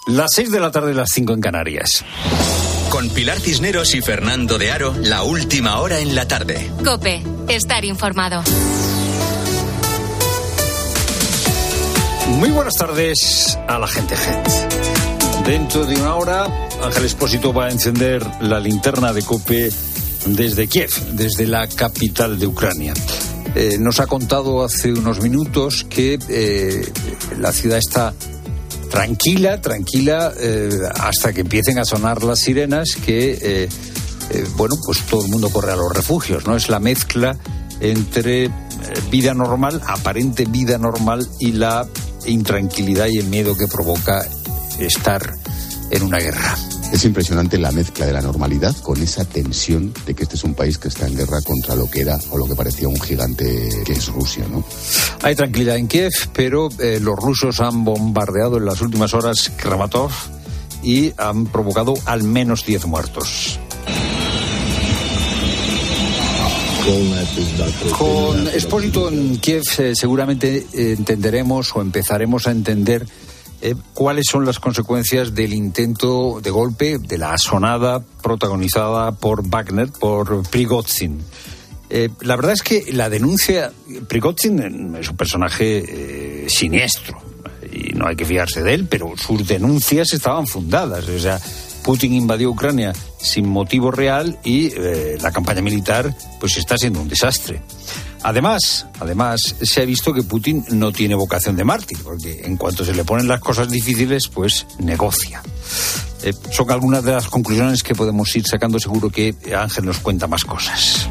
Las 6 de la tarde, las 5 en Canarias. Con Pilar Cisneros y Fernando de Aro, la última hora en la tarde. COPE, estar informado. Muy buenas tardes a la gente. Dentro de una hora, Ángel Expósito va a encender la linterna de COPE desde Kiev, desde la capital de Ucrania. Nos ha contado hace unos minutos que la ciudad está tranquila, hasta que empiecen a sonar las sirenas, que, pues todo el mundo corre a los refugios, ¿no? Es la mezcla entre vida normal, aparente vida normal, y la intranquilidad y el miedo que provoca estar en una guerra. Es impresionante la mezcla de la normalidad con esa tensión de que este es un país que está en guerra contra lo que era o lo que parecía un gigante que es Rusia, ¿no? Hay tranquilidad en Kiev, pero los rusos han bombardeado en las últimas horas Kramatorsk y han provocado al menos 10 muertos. Con Expósito en Kiev seguramente entenderemos o empezaremos a entender cuáles son las consecuencias del intento de golpe, de la asonada protagonizada por Wagner, por Prigozhin. La verdad es que la denuncia... Prigozhin es un personaje siniestro y no hay que fiarse de él, pero sus denuncias estaban fundadas. O sea, Putin invadió Ucrania sin motivo real y la campaña militar pues está siendo un desastre. Además, se ha visto que Putin no tiene vocación de mártir, porque en cuanto se le ponen las cosas difíciles, pues negocia. Son algunas de las conclusiones que podemos ir sacando. Seguro que Ángel nos cuenta más cosas.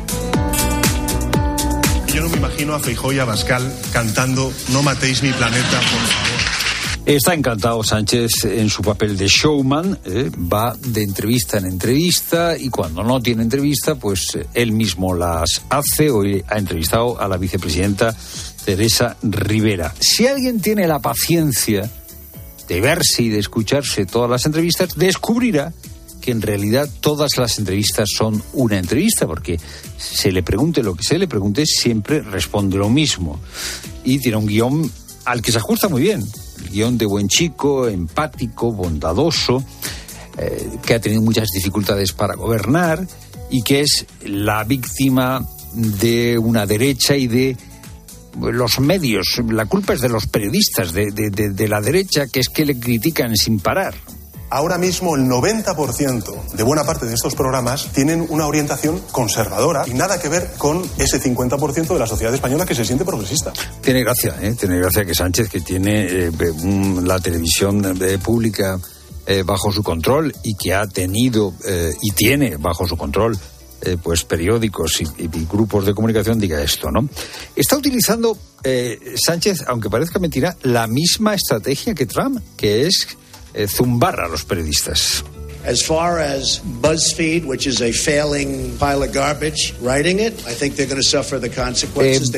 Yo no me imagino a Feijóo y a Abascal cantando "No matéis mi planeta, por favor". Está encantado Sánchez en su papel de showman, va de entrevista en entrevista y cuando no tiene entrevista, pues él mismo las hace. Hoy ha entrevistado a la vicepresidenta Teresa Rivera. Si alguien tiene la paciencia de verse y de escucharse todas las entrevistas, descubrirá que en realidad todas las entrevistas son una entrevista, porque se le pregunte lo que se le pregunte, siempre responde lo mismo. Y tiene un guión al que se ajusta muy bien. El guión de buen chico, empático, bondadoso, que ha tenido muchas dificultades para gobernar y que es la víctima de una derecha y de los medios. La culpa es de los periodistas de la derecha, que es que le critican sin parar. Ahora mismo el 90% de buena parte de estos programas tienen una orientación conservadora y nada que ver con ese 50% de la sociedad española que se siente progresista. Tiene gracia que Sánchez, que tiene la televisión pública bajo su control y que ha tenido y tiene bajo su control pues periódicos y grupos de comunicación, diga esto, ¿no? Está utilizando Sánchez, aunque parezca mentira, la misma estrategia que Trump, que es zumbar a los periodistas. As far as BuzzFeed, which is a failing pile of garbage, writing it, I think they're going to suffer the consequences.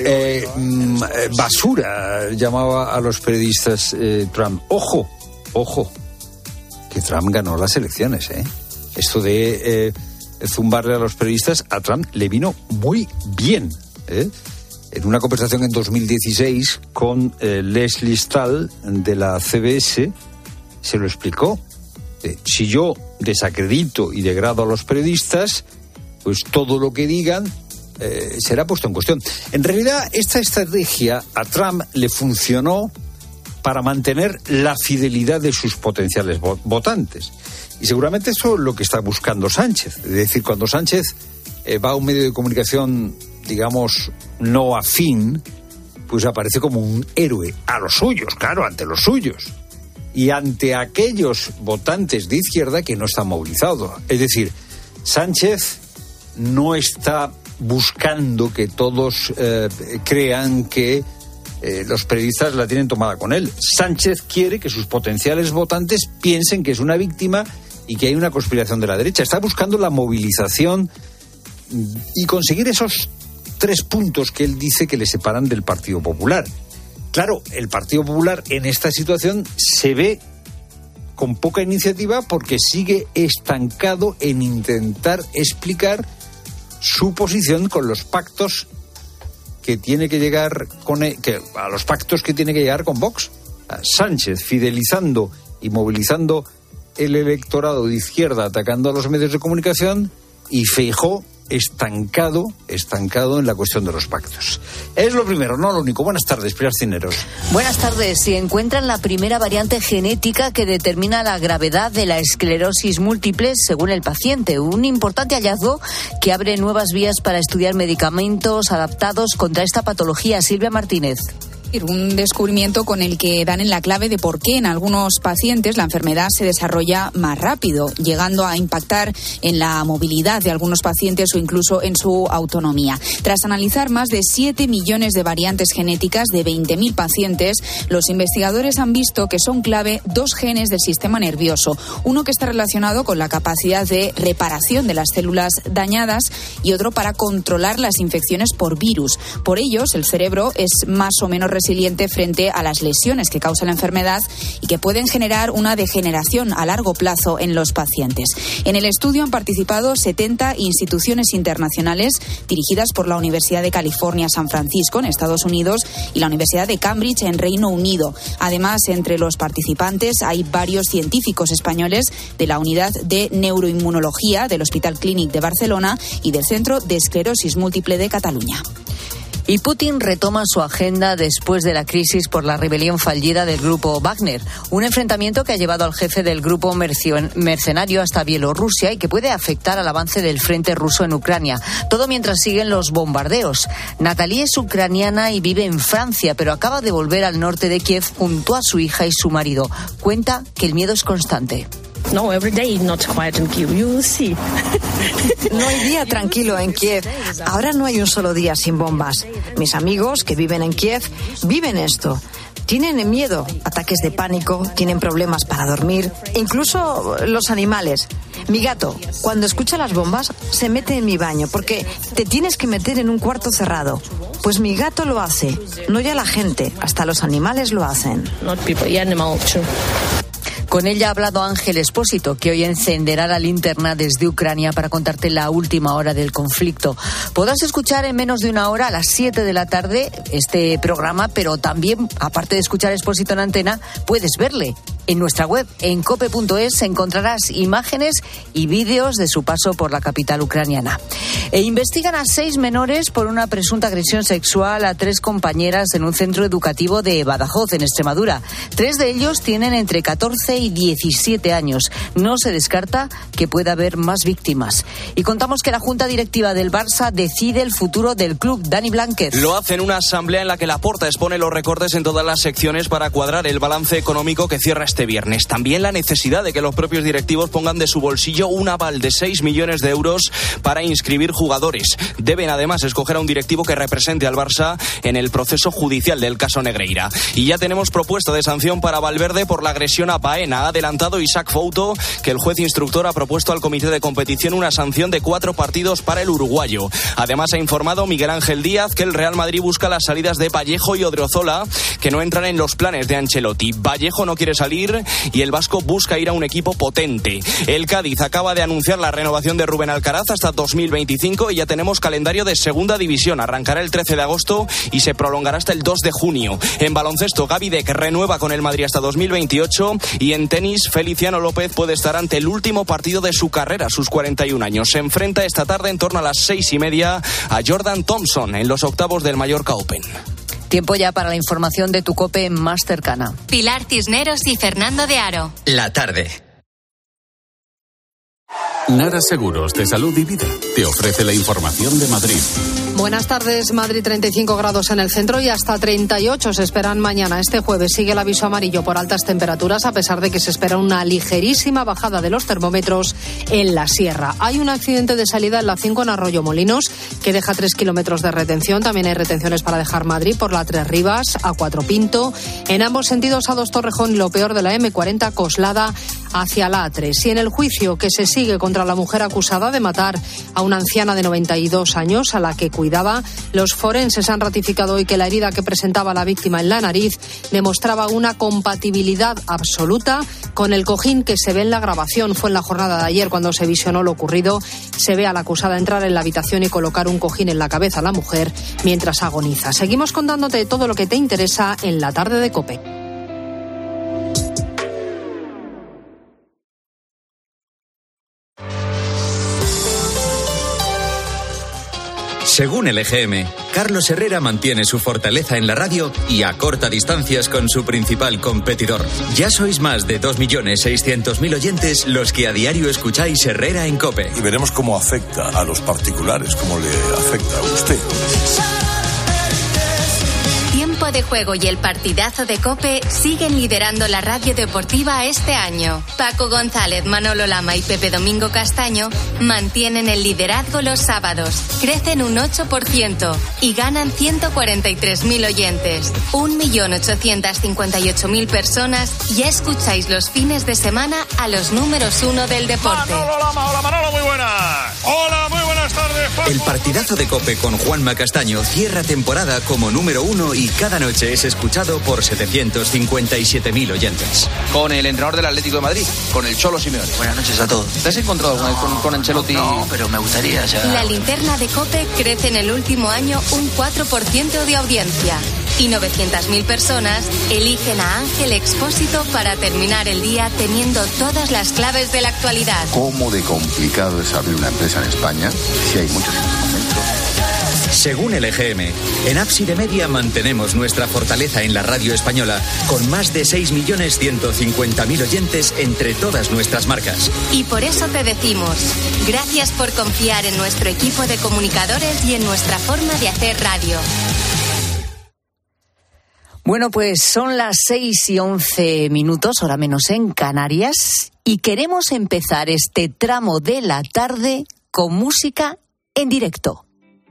Basura llamaba a los periodistas Trump. Ojo, que Trump ganó las elecciones, Esto de zumbarle a los periodistas a Trump le vino muy bien, En una conversación en 2016 con Leslie Stahl de la CBS, se lo explicó. Si yo desacredito y degrado a los periodistas, pues todo lo que digan será puesto en cuestión. En realidad, esta estrategia a Trump le funcionó para mantener la fidelidad de sus potenciales votantes. Y seguramente eso es lo que está buscando Sánchez. Es decir, cuando Sánchez va a un medio de comunicación, digamos, no afín, pues aparece como un héroe a los suyos, claro, ante los suyos. Y ante aquellos votantes de izquierda que no están movilizados. Es decir, Sánchez no está buscando que todos crean que los periodistas la tienen tomada con él. Sánchez quiere que sus potenciales votantes piensen que es una víctima y que hay una conspiración de la derecha. Está buscando la movilización y conseguir esos 3 puntos que él dice que le separan del Partido Popular. Claro, el Partido Popular en esta situación se ve con poca iniciativa porque sigue estancado en intentar explicar su posición con los pactos que tiene que llegar a los pactos que tiene que llegar con Vox. Sánchez fidelizando y movilizando el electorado de izquierda, atacando a los medios de comunicación, y Feijóo estancado en la cuestión de los pactos. Es lo primero, no lo único. Buenas tardes, Pilar Cisneros. Buenas tardes. Si encuentran la primera variante genética que determina la gravedad de la esclerosis múltiple según el paciente, un importante hallazgo que abre nuevas vías para estudiar medicamentos adaptados contra esta patología. Silvia Martínez. Un descubrimiento con el que dan en la clave de por qué en algunos pacientes la enfermedad se desarrolla más rápido, llegando a impactar en la movilidad de algunos pacientes o incluso en su autonomía. Tras analizar más de 7 millones de variantes genéticas de 20.000 pacientes, los investigadores han visto que son clave 2 genes del sistema nervioso, uno que está relacionado con la capacidad de reparación de las células dañadas y otro para controlar las infecciones por virus. Por ellos, el cerebro es más o menos resiliente frente a las lesiones que causa la enfermedad y que pueden generar una degeneración a largo plazo en los pacientes. En el estudio han participado 70 instituciones internacionales dirigidas por la Universidad de California, San Francisco, en Estados Unidos, y la Universidad de Cambridge, en Reino Unido. Además, entre los participantes hay varios científicos españoles de la Unidad de Neuroinmunología del Hospital Clínic de Barcelona y del Centro de Esclerosis Múltiple de Cataluña. Y Putin retoma su agenda después de la crisis por la rebelión fallida del grupo Wagner, un enfrentamiento que ha llevado al jefe del grupo mercenario hasta Bielorrusia y que puede afectar al avance del frente ruso en Ucrania. Todo mientras siguen los bombardeos. Natalie es ucraniana y vive en Francia, pero acaba de volver al norte de Kiev junto a su hija y su marido. Cuenta que el miedo es constante. No, every day not quiet in Kiev. You will see. No hay día tranquilo en Kiev. Ahora no hay un solo día sin bombas. Mis amigos que viven en Kiev viven esto. Tienen miedo, ataques de pánico, tienen problemas para dormir, incluso los animales. Mi gato, cuando escucha las bombas, se mete en mi baño porque te tienes que meter en un cuarto cerrado. Pues mi gato lo hace, no ya la gente, hasta los animales lo hacen. Not people, animal too. Con ella ha hablado Ángel Espósito, que hoy encenderá la linterna desde Ucrania para contarte la última hora del conflicto. Podrás escuchar en menos de una hora, a las 7 de la tarde, este programa, pero también, aparte de escuchar Espósito en antena, puedes verle. En nuestra web, en cope.es, encontrarás imágenes y vídeos de su paso por la capital ucraniana. Investigan a 6 menores por una presunta agresión sexual a 3 compañeras en un centro educativo de Badajoz, en Extremadura. 3 de ellos tienen entre 14 y 17 años. No se descarta que pueda haber más víctimas. Y contamos que la Junta Directiva del Barça decide el futuro del club. Dani Blánquez. Lo hace en una asamblea en la que Laporta expone los recortes en todas las secciones para cuadrar el balance económico que cierra este viernes. También la necesidad de que los propios directivos pongan de su bolsillo un aval de 6 millones de euros para inscribir jugadores. Deben además escoger a un directivo que represente al Barça en el proceso judicial del caso Negreira. Y ya tenemos propuesta de sanción para Valverde por la agresión a Baena. Ha adelantado Isaac Fouto que el juez instructor ha propuesto al comité de competición una sanción de 4 partidos para el uruguayo. Además ha informado Miguel Ángel Díaz que el Real Madrid busca las salidas de Vallejo y Odriozola, que no entran en los planes de Ancelotti. Vallejo no quiere salir y el vasco busca ir a un equipo potente. El Cádiz acaba de anunciar la renovación de Rubén Alcaraz hasta 2025 y ya tenemos calendario de segunda división. Arrancará el 13 de agosto y se prolongará hasta el 2 de junio. En baloncesto, Gaby Deck renueva con el Madrid hasta 2028 y en tenis, Feliciano López puede estar ante el último partido de su carrera a sus 41 años. Se enfrenta esta tarde en torno a las 6:30 a Jordan Thompson en los octavos del Mallorca Open. Tiempo ya para la información de tu COPE más cercana. Pilar Cisneros y Fernando de Aro. La tarde. Nara Seguros de Salud y Vida te ofrece la información de Madrid. Buenas tardes. Madrid, 35 grados en el centro y hasta 38 se esperan mañana. Este jueves sigue el aviso amarillo por altas temperaturas, a pesar de que se espera una ligerísima bajada de los termómetros en la sierra. Hay un accidente de salida en la 5 en Arroyo Molinos que deja 3 kilómetros de retención. También hay retenciones para dejar Madrid por la 3 Rivas, A4 Pinto. En ambos sentidos, A2 Torrejón y lo peor de la M40 Coslada hacia la A3. Y en el juicio que se sigue contra la mujer acusada de matar a una anciana de 92 años a la que cuidaba, los forenses han ratificado hoy que la herida que presentaba la víctima en la nariz demostraba una compatibilidad absoluta con el cojín que se ve en la grabación. Fue en la jornada de ayer cuando se visionó lo ocurrido. Se ve a la acusada entrar en la habitación y colocar un cojín en la cabeza a la mujer mientras agoniza. Seguimos contándote todo lo que te interesa en la tarde de COPE. Según el EGM, Carlos Herrera mantiene su fortaleza en la radio y acorta distancias con su principal competidor. Ya sois más de 2.600.000 oyentes los que a diario escucháis Herrera en COPE. Y veremos cómo afecta a los particulares, cómo le afecta a usted. Tiempo de Juego y el partidazo de COPE siguen liderando la radio deportiva este año. Paco González, Manolo Lama y Pepe Domingo Castaño mantienen el liderazgo los sábados, crecen un 8% y ganan 143.000 oyentes. 1.858.000 personas ya escucháis los fines de semana a los números 1 del deporte. Manolo Lama, hola Manolo, muy buenas. Hola, muy buenas tardes, Paco. El partidazo de COPE con Juanma Castaño cierra temporada como número 1 y cada noche es escuchado por 757.000 oyentes. Con el entrenador del Atlético de Madrid, con el Cholo Simeone. Buenas noches a todos. ¿Te has encontrado con Ancelotti? No, pero me gustaría ya. La linterna de COPE crece en el último año un 4% de audiencia y 900.000 personas eligen a Ángel Expósito para terminar el día teniendo todas las claves de la actualidad. ¿Cómo de complicado es abrir una empresa en España si hay muchos instrumentos? Según el EGM, en Ábside Media mantenemos nuestra fortaleza en la radio española con más de 6.150.000 oyentes entre todas nuestras marcas. Y por eso te decimos, gracias por confiar en nuestro equipo de comunicadores y en nuestra forma de hacer radio. Bueno, pues son las 6:11, hora menos en Canarias, y queremos empezar este tramo de la tarde con música en directo.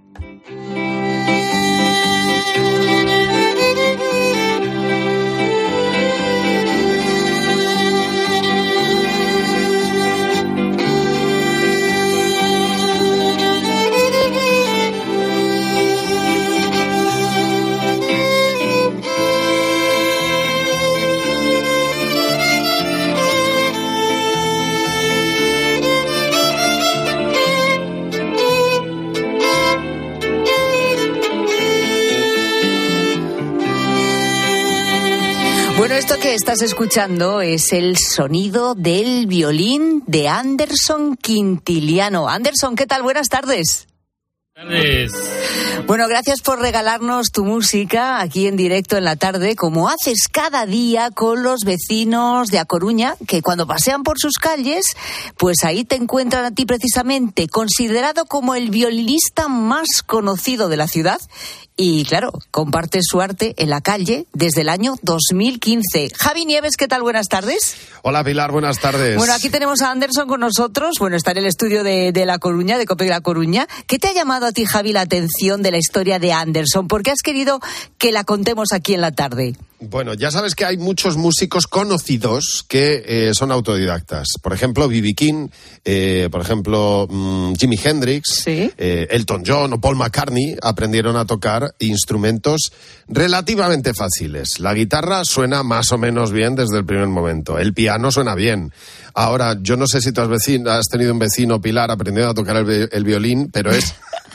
Bueno, esto que estás escuchando es el sonido del violín de Anderson Quintiliano. Anderson, ¿qué tal? Buenas tardes. Buenas tardes. Bueno, gracias por regalarnos tu música aquí en directo en la tarde, como haces cada día con los vecinos de A Coruña, que cuando pasean por sus calles, pues ahí te encuentran a ti precisamente, considerado como el violinista más conocido de la ciudad. Y claro, comparte su arte en la calle desde el año 2015. Javi Nieves, ¿qué tal? Buenas tardes. Hola Pilar, buenas tardes. Bueno, aquí tenemos a Anderson con nosotros. Bueno, está en el estudio de La Coruña, de COPE La Coruña. ¿Qué te ha llamado a ti, Javi, la atención de la historia de Anderson? ¿Por qué has querido que la contemos aquí en la tarde? Bueno, ya sabes que hay muchos músicos conocidos que son autodidactas. Por ejemplo, B.B. King, por ejemplo, Jimi Hendrix, ¿sí? Elton John o Paul McCartney aprendieron a tocar instrumentos relativamente fáciles. La guitarra suena más o menos bien desde el primer momento. El piano suena bien. Ahora, yo no sé si tú has tenido un vecino, Pilar, aprendiendo a tocar el violín, pero es...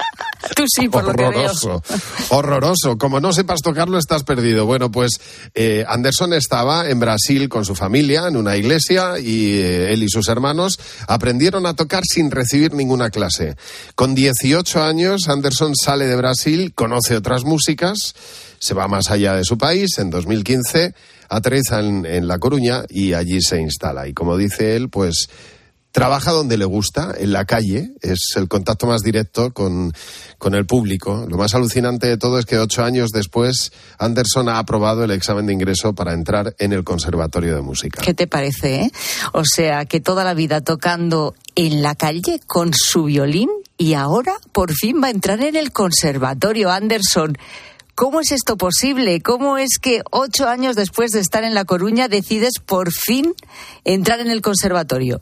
Tú sí, por horroroso, lo que veo. Horroroso. Como no sepas tocarlo, estás perdido. Bueno, pues Anderson estaba en Brasil con su familia, en una iglesia, y él y sus hermanos aprendieron a tocar sin recibir ninguna clase. Con 18 años, Anderson sale de Brasil, conoce otras músicas, se va más allá de su país. En 2015 aterriza en La Coruña y allí se instala. Y como dice él, pues... trabaja donde le gusta, en la calle, es el contacto más directo con el público. Lo más alucinante de todo es que 8 años después Anderson ha aprobado el examen de ingreso para entrar en el Conservatorio de Música. ¿Qué te parece, O sea, que toda la vida tocando en la calle con su violín y ahora por fin va a entrar en el Conservatorio. Anderson, ¿cómo es esto posible? ¿Cómo es que 8 años después de estar en La Coruña decides por fin entrar en el Conservatorio?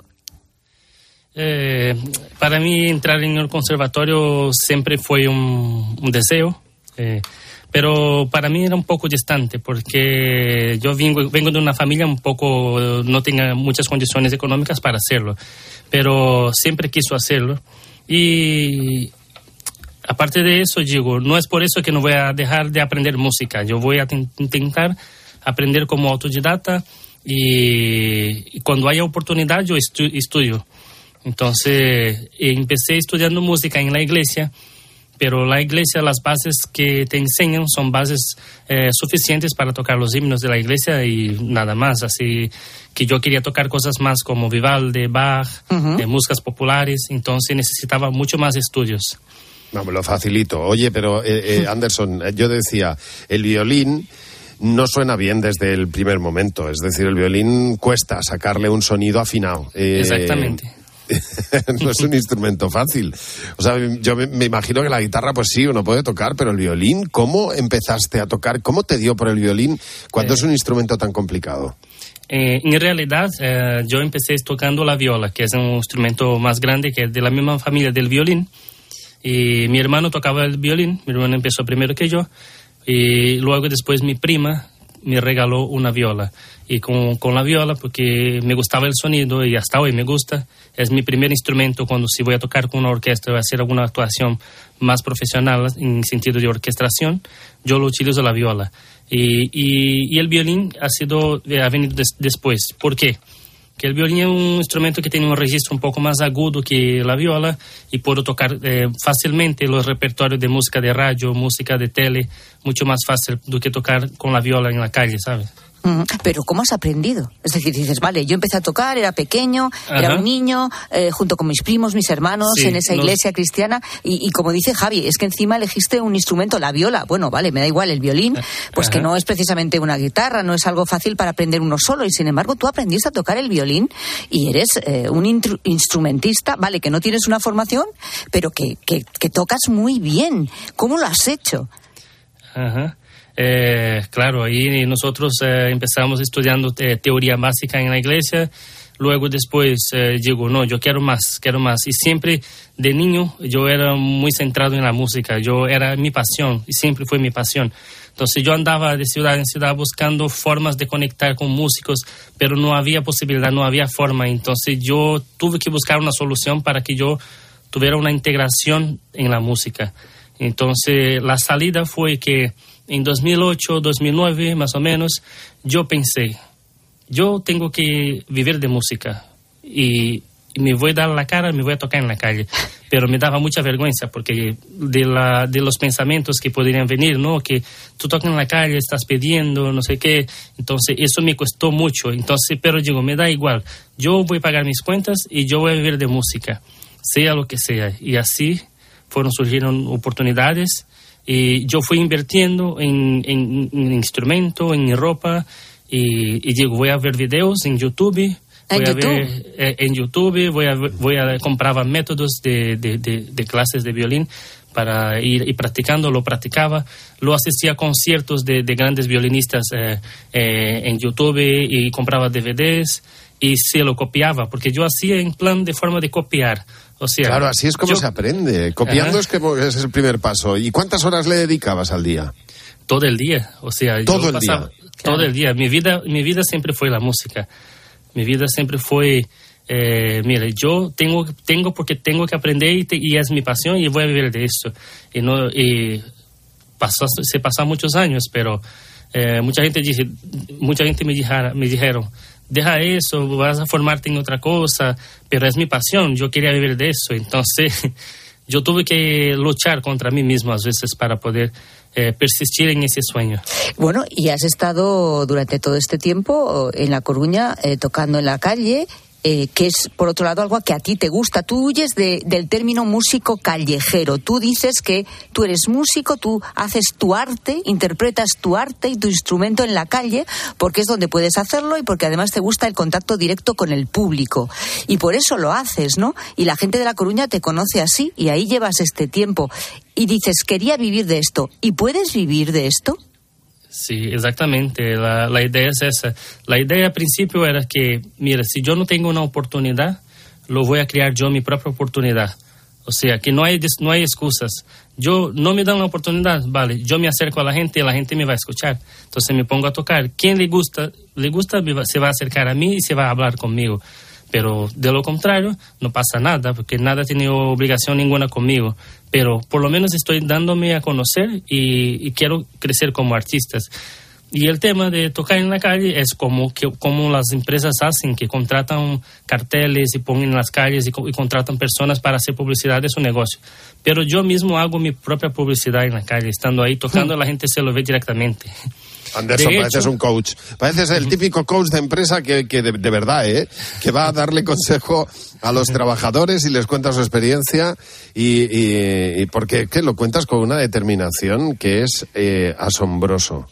Para mí entrar en el conservatorio siempre fue un deseo, pero para mí era un poco distante porque yo vengo de una familia un poco, no tenía muchas condiciones económicas para hacerlo, pero siempre quiso hacerlo. Y aparte de eso, digo, no es por eso que no voy a dejar de aprender música. Yo voy a intentar aprender como autodidacta y cuando haya oportunidad yo estudio. Entonces empecé estudiando música en la iglesia, pero la iglesia, las bases que te enseñan son bases suficientes para tocar los himnos de la iglesia y nada más. Así que yo quería tocar cosas más como Vivaldi, Bach, músicas populares, entonces necesitaba mucho más estudios. No, me lo facilito. Oye, pero Anderson, yo decía, el violín no suena bien desde el primer momento. Es decir, el violín cuesta sacarle un sonido afinado. Exactamente. No es un instrumento fácil. O sea, yo me imagino que la guitarra, pues sí, uno puede tocar, pero el violín, ¿cómo empezaste a tocar? ¿Cómo te dio por el violín cuando es un instrumento tan complicado? En realidad, yo empecé tocando la viola, que es un instrumento más grande, que es de la misma familia del violín. Y mi hermano tocaba el violín, mi hermano empezó primero que yo, y luego después mi prima me regaló una viola. Y con la viola, porque me gustaba el sonido y hasta hoy me gusta, es mi primer instrumento cuando si voy a tocar con una orquesta o hacer alguna actuación más profesional en sentido de orquestación, yo lo utilizo la viola. Y el violín ha venido después. ¿Por qué? Que el violín es un instrumento que tiene un registro un poco más agudo que la viola y puedo tocar fácilmente los repertorios de música de radio, música de tele, mucho más fácil do que tocar con la viola en la calle, ¿sabes? Pero ¿cómo has aprendido? Es decir, dices, vale, yo empecé a tocar, era pequeño, era un niño, junto con mis primos, mis hermanos, en esa iglesia cristiana, y como dice Javi, es que encima elegiste un instrumento, la viola. Bueno, vale, me da igual, el violín, pues que no es precisamente una guitarra, no es algo fácil para aprender uno solo, y sin embargo tú aprendiste a tocar el violín y eres un instrumentista, vale, que no tienes una formación, pero que tocas muy bien. ¿Cómo lo has hecho? Claro, ahí nosotros empezamos estudiando teoría básica en la iglesia, luego después digo, no, yo quiero más, y siempre de niño yo era muy centrado en la música, era mi pasión, y siempre fue mi pasión. Entonces yo andaba de ciudad en ciudad buscando formas de conectar con músicos, pero no había posibilidad, no había forma, entonces yo tuve que buscar una solución para que yo tuviera una integración en la música. Entonces la salida fue que en 2008, 2009, más o menos, yo pensé, yo tengo que vivir de música y me voy a dar la cara, me voy a tocar en la calle. Pero me daba mucha vergüenza porque de los pensamientos que podrían venir, ¿no? Que tú tocas en la calle, estás pidiendo, no sé qué. Entonces, eso me costó mucho. Entonces, pero digo, me da igual. Yo voy a pagar mis cuentas y yo voy a vivir de música, sea lo que sea. Y así surgieron oportunidades. Y yo fui invirtiendo en instrumento, en ropa, y digo, voy a ver videos en YouTube. Compraba métodos de clases de violín para ir y practicando, lo practicaba, lo asistía a conciertos de grandes violinistas en YouTube y compraba DVDs y se lo copiaba, porque yo hacía en plan de forma de copiar. O sea, claro, así es como se aprende. Copiando es el primer paso. ¿Y cuántas horas le dedicabas al día? Todo el día. O sea, todo el día. Todo el día. Mi vida siempre fue la música. Mi vida siempre fue, mire, yo tengo porque tengo que aprender y es mi pasión y voy a vivir de esto. Se pasaron muchos años, pero mucha gente me dijeron, deja eso, vas a formarte en otra cosa, pero es mi pasión, yo quería vivir de eso. Entonces, yo tuve que luchar contra mí mismo a veces para poder persistir en ese sueño. Bueno, y has estado durante todo este tiempo en La Coruña tocando en la calle, que es, por otro lado, algo que a ti te gusta. Tú huyes del término músico callejero. Tú dices que tú eres músico, tú haces tu arte, interpretas tu arte y tu instrumento en la calle, porque es donde puedes hacerlo y porque además te gusta el contacto directo con el público. Y por eso lo haces, ¿no? Y la gente de La Coruña te conoce así, y ahí llevas este tiempo. Y dices, quería vivir de esto. ¿Y puedes vivir de esto? Sí, exactamente. La idea es esa. La idea al principio era que, mira, si yo no tengo una oportunidad, lo voy a crear yo mi propia oportunidad. O sea, que no hay excusas. Yo no me dan una oportunidad, vale, yo me acerco a la gente y la gente me va a escuchar. Entonces me pongo a tocar. Quien le gusta se va a acercar a mí y se va a hablar conmigo. Pero de lo contrario, no pasa nada, porque nada tiene obligación ninguna conmigo. Pero por lo menos estoy dándome a conocer y quiero crecer como artista. Y el tema de tocar en la calle es como las empresas hacen, que contratan carteles y ponen en las calles y contratan personas para hacer publicidad de su negocio. Pero yo mismo hago mi propia publicidad en la calle, estando ahí tocando, la gente se lo ve directamente. Anderson, pareces un coach. Pareces el típico coach de empresa que de verdad, que va a darle consejo a los trabajadores y les cuenta su experiencia y porque que lo cuentas con una determinación que es asombroso.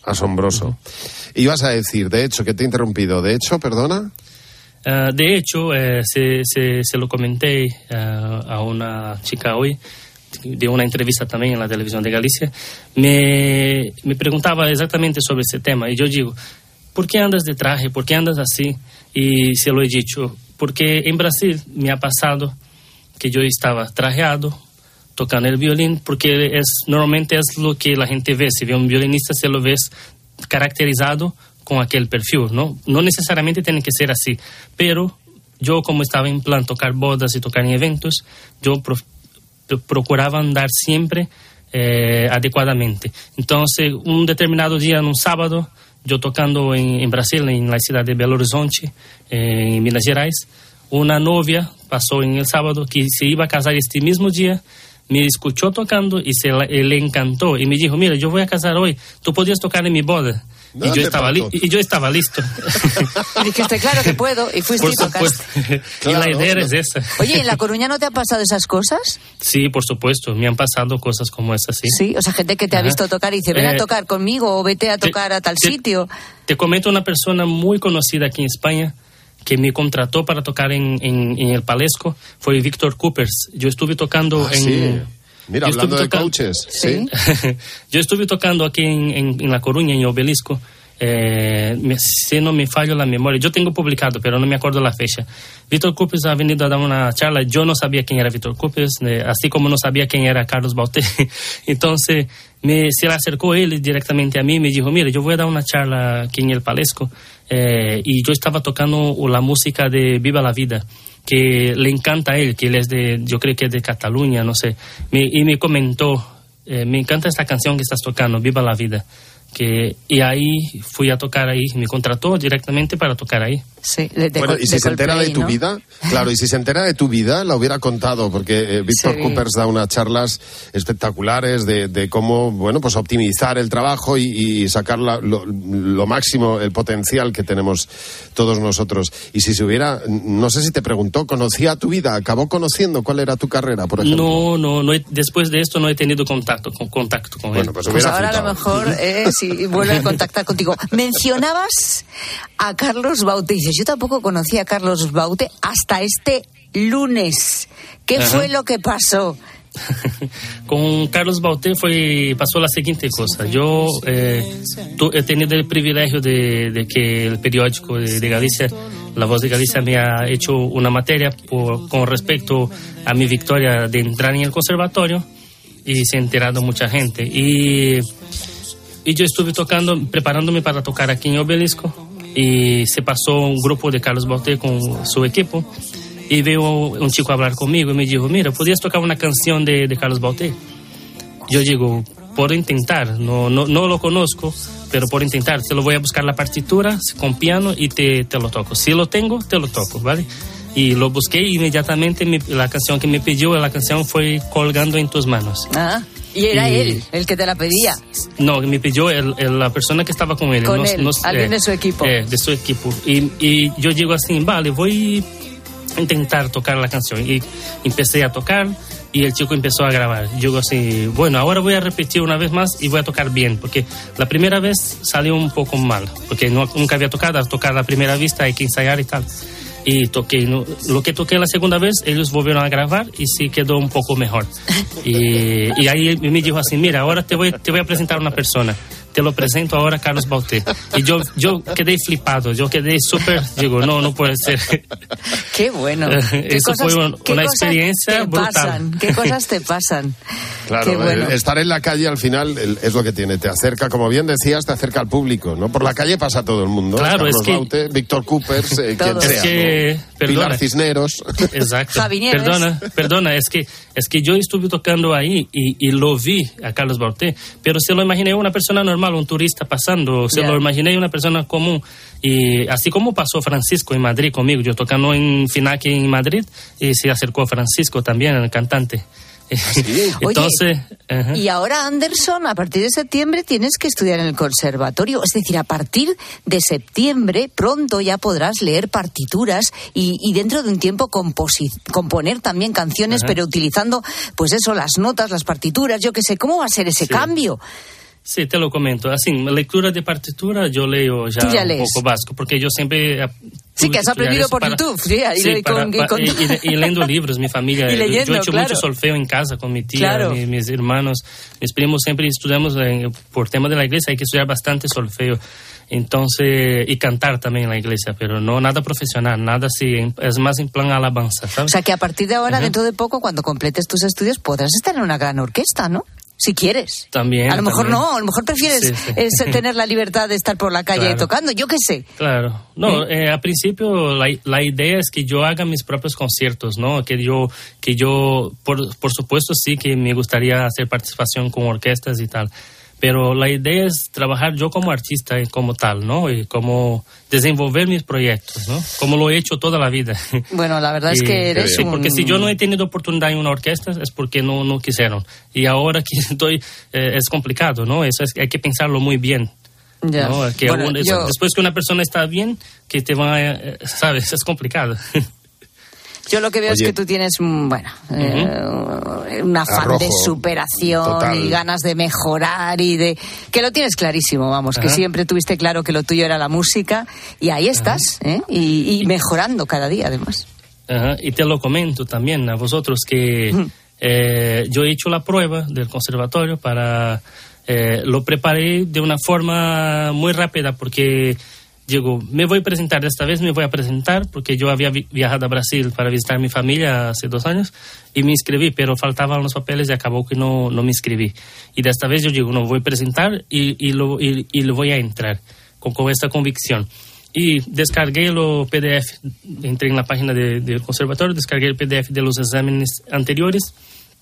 Ibas a decir, de hecho, que te he interrumpido. De hecho, perdona. De hecho, se lo comenté a una chica hoy, de una entrevista también en la televisión de Galicia, me preguntaba exactamente sobre ese tema y yo digo, ¿por qué andas de traje? ¿Por qué andas así? Y se lo he dicho, porque en Brasil me ha pasado que yo estaba trajeado tocando el violín, porque normalmente es lo que la gente ve, si ve un violinista se lo ves caracterizado con aquel perfil, no necesariamente tiene que ser así, pero yo como estaba en plan tocar bodas y tocar en eventos, yo procuraba andar siempre adecuadamente. Entonces, un determinado día, en un sábado, yo tocando en Brasil, en la ciudad de Belo Horizonte, en Minas Gerais, una novia pasó en el sábado que se iba a casar este mismo día, me escuchó tocando y le encantó y me dijo, mira, yo voy a casar hoy, tú podías tocar en mi boda. Y yo estaba listo. Y dijiste, claro que puedo, y fuiste y tocaste. Claro, y la idea es esa. Oye, ¿en La Coruña no te han pasado esas cosas? Sí, por supuesto, me han pasado cosas como esas, sí. Sí, o sea, gente que te ha visto tocar y dice, ven a tocar conmigo o vete a tocar a tal sitio. Te comento una persona muy conocida aquí en España que me contrató para tocar en el Palesco, fue Víctor Coopers. Yo estuve tocando Sí. Mira, hablando de coaches. ¿Sí? Yo estuve tocando aquí en La Coruña, en Obelisco. Si no me fallo la memoria, yo tengo publicado, pero no me acuerdo la fecha. Víctor Coopers ha venido a dar una charla. Yo no sabía quién era Víctor Coopers, así como no sabía quién era Carlos Bauté. Entonces se le acercó él directamente a mí y me dijo, mira, yo voy a dar una charla aquí en el Palesco. Y yo estaba tocando la música de Viva la Vida, que le encanta a él, que él es yo creo que es de Cataluña, no sé. Y me comentó, me encanta esta canción que estás tocando, Viva la Vida. Y ahí fui a tocar ahí, me contrató directamente para tocar ahí. Sí, bueno, y si se entera de tu vida, claro, y si se entera de tu vida, la hubiera contado, porque Víctor Coopers da unas charlas espectaculares de cómo, bueno, pues optimizar el trabajo y sacar lo máximo, el potencial que tenemos todos nosotros. Y si se hubiera, no sé si te preguntó, ¿conocía tu vida? ¿Acabó conociendo cuál era tu carrera, por ejemplo? No, después de esto no he tenido contacto con él. Pues ahora a lo mejor, si vuelve a contactar contigo. Mencionabas a Carlos Bauté. Yo tampoco conocía a Carlos Bauté hasta este lunes. ¿Qué fue lo que pasó? Con Carlos Bauté pasó la siguiente cosa. Yo he tenido el privilegio de que el periódico de Galicia, La Voz de Galicia, me ha hecho una materia con respecto a mi victoria de entrar en el conservatorio, y se ha enterado mucha gente. Y yo estuve preparándome para tocar aquí en Obelisco, y se pasó un grupo de Carlos Bauté con su equipo, y veo un chico hablar conmigo y me dijo, mira, ¿podrías tocar una canción de Carlos Bauté? Yo digo, por intentar, no lo conozco, pero por intentar, te lo voy a buscar la partitura con piano y te lo toco. Si lo tengo, te lo toco, ¿vale? Y lo busqué y inmediatamente la canción que me pidió, la canción fue Colgando en tus manos. Y era él el que te la pedía. No, me pidió la persona que estaba con él. Con él, alguien de su equipo. De su equipo. Y yo digo así, vale, voy a intentar tocar la canción. Y empecé a tocar y el chico empezó a grabar. Yo digo así, bueno, ahora voy a repetir una vez más y voy a tocar bien. Porque la primera vez salió un poco mal. Porque nunca había tocado. Al tocar la primera vista hay que ensayar y tal. Y toqué, lo que toqué la segunda vez, ellos volvieron a grabar y sí quedó un poco mejor. Y ahí me dijo así, mira, ahora te voy a presentar a una persona. Te lo presento ahora a Carlos Bauté. Y yo quedé flipado, yo quedé súper, digo, no puede ser. Qué bueno. Eso fue una experiencia brutal. ¿Qué cosas te pasan? Claro, bueno. Estar en la calle al final es lo que tiene, te acerca, como bien decías, te acerca al público, ¿no? Por la calle pasa todo el mundo. Claro, Carlos es que Bauté, Víctor Coopers, quien sea. Es que Pilar Cisneros. Exacto. Javi Nieves. Perdona, es que yo estuve tocando ahí y lo vi a Carlos Baute, pero se lo imaginé una persona normal, un turista pasando, se lo imaginé una persona común. Y así como pasó Francisco en Madrid conmigo, yo tocando en FINAC en Madrid, y se acercó Francisco también, el cantante. ¿Sí? Entonces, y ahora, Anderson, a partir de septiembre tienes que estudiar en el conservatorio. Es decir, a partir de septiembre pronto ya podrás leer partituras y dentro de un tiempo componer también canciones, pero utilizando, pues eso, las notas, las partituras, yo qué sé. ¿Cómo va a ser ese cambio? Sí, te lo comento. Así, lectura de partitura yo leo ya un poco básico, porque yo siempre... Sí, que has aprendido por YouTube. Y leyendo libros, mi familia. Leyendo, yo he hecho mucho solfeo en casa con mi tía, mis hermanos, mis primos. Siempre estudiamos, por tema de la iglesia, hay que estudiar bastante solfeo. Entonces, y cantar también en la iglesia, pero no nada profesional, nada así, es más en plan alabanza, ¿sabes? O sea, que a partir de ahora, dentro de poco, cuando completes tus estudios, podrás estar en una gran orquesta, ¿no? Si quieres. También. A lo mejor también. no, a lo mejor prefieres tener la libertad de estar por la calle tocando, yo qué sé. Claro. No, al principio la idea es que yo haga mis propios conciertos, ¿no? Que yo por supuesto sí que me gustaría hacer participación con orquestas y tal. Pero la idea es trabajar yo como artista como tal, ¿no? Y como desenvolver mis proyectos, ¿no? Como lo he hecho toda la vida. Bueno, la verdad es que eres porque si yo no he tenido oportunidad en una orquesta es porque no quisieron. Y ahora que estoy, es complicado, ¿no? Eso hay que pensarlo muy bien. Ya. ¿No? Después que una persona está bien, que te va a... ¿sabes? Es complicado. Yo lo que veo es que tú tienes, un afán de superación y ganas de mejorar y de... que lo tienes clarísimo, vamos, que siempre tuviste claro que lo tuyo era la música y ahí estás, y mejorando cada día, además. Y te lo comento también a vosotros que yo he hecho la prueba del conservatorio para... lo preparé de una forma muy rápida porque... Digo, me voy a presentar, esta vez me voy a presentar porque yo había viajado a Brasil para visitar a mi familia hace 2 años y me inscribí, pero faltaban los papeles y acabó que no me inscribí. Y de esta vez yo digo, no, voy a presentar y lo voy a entrar con esta convicción. Y descargué el PDF, entré en la página del conservatorio, descargué el PDF de los exámenes anteriores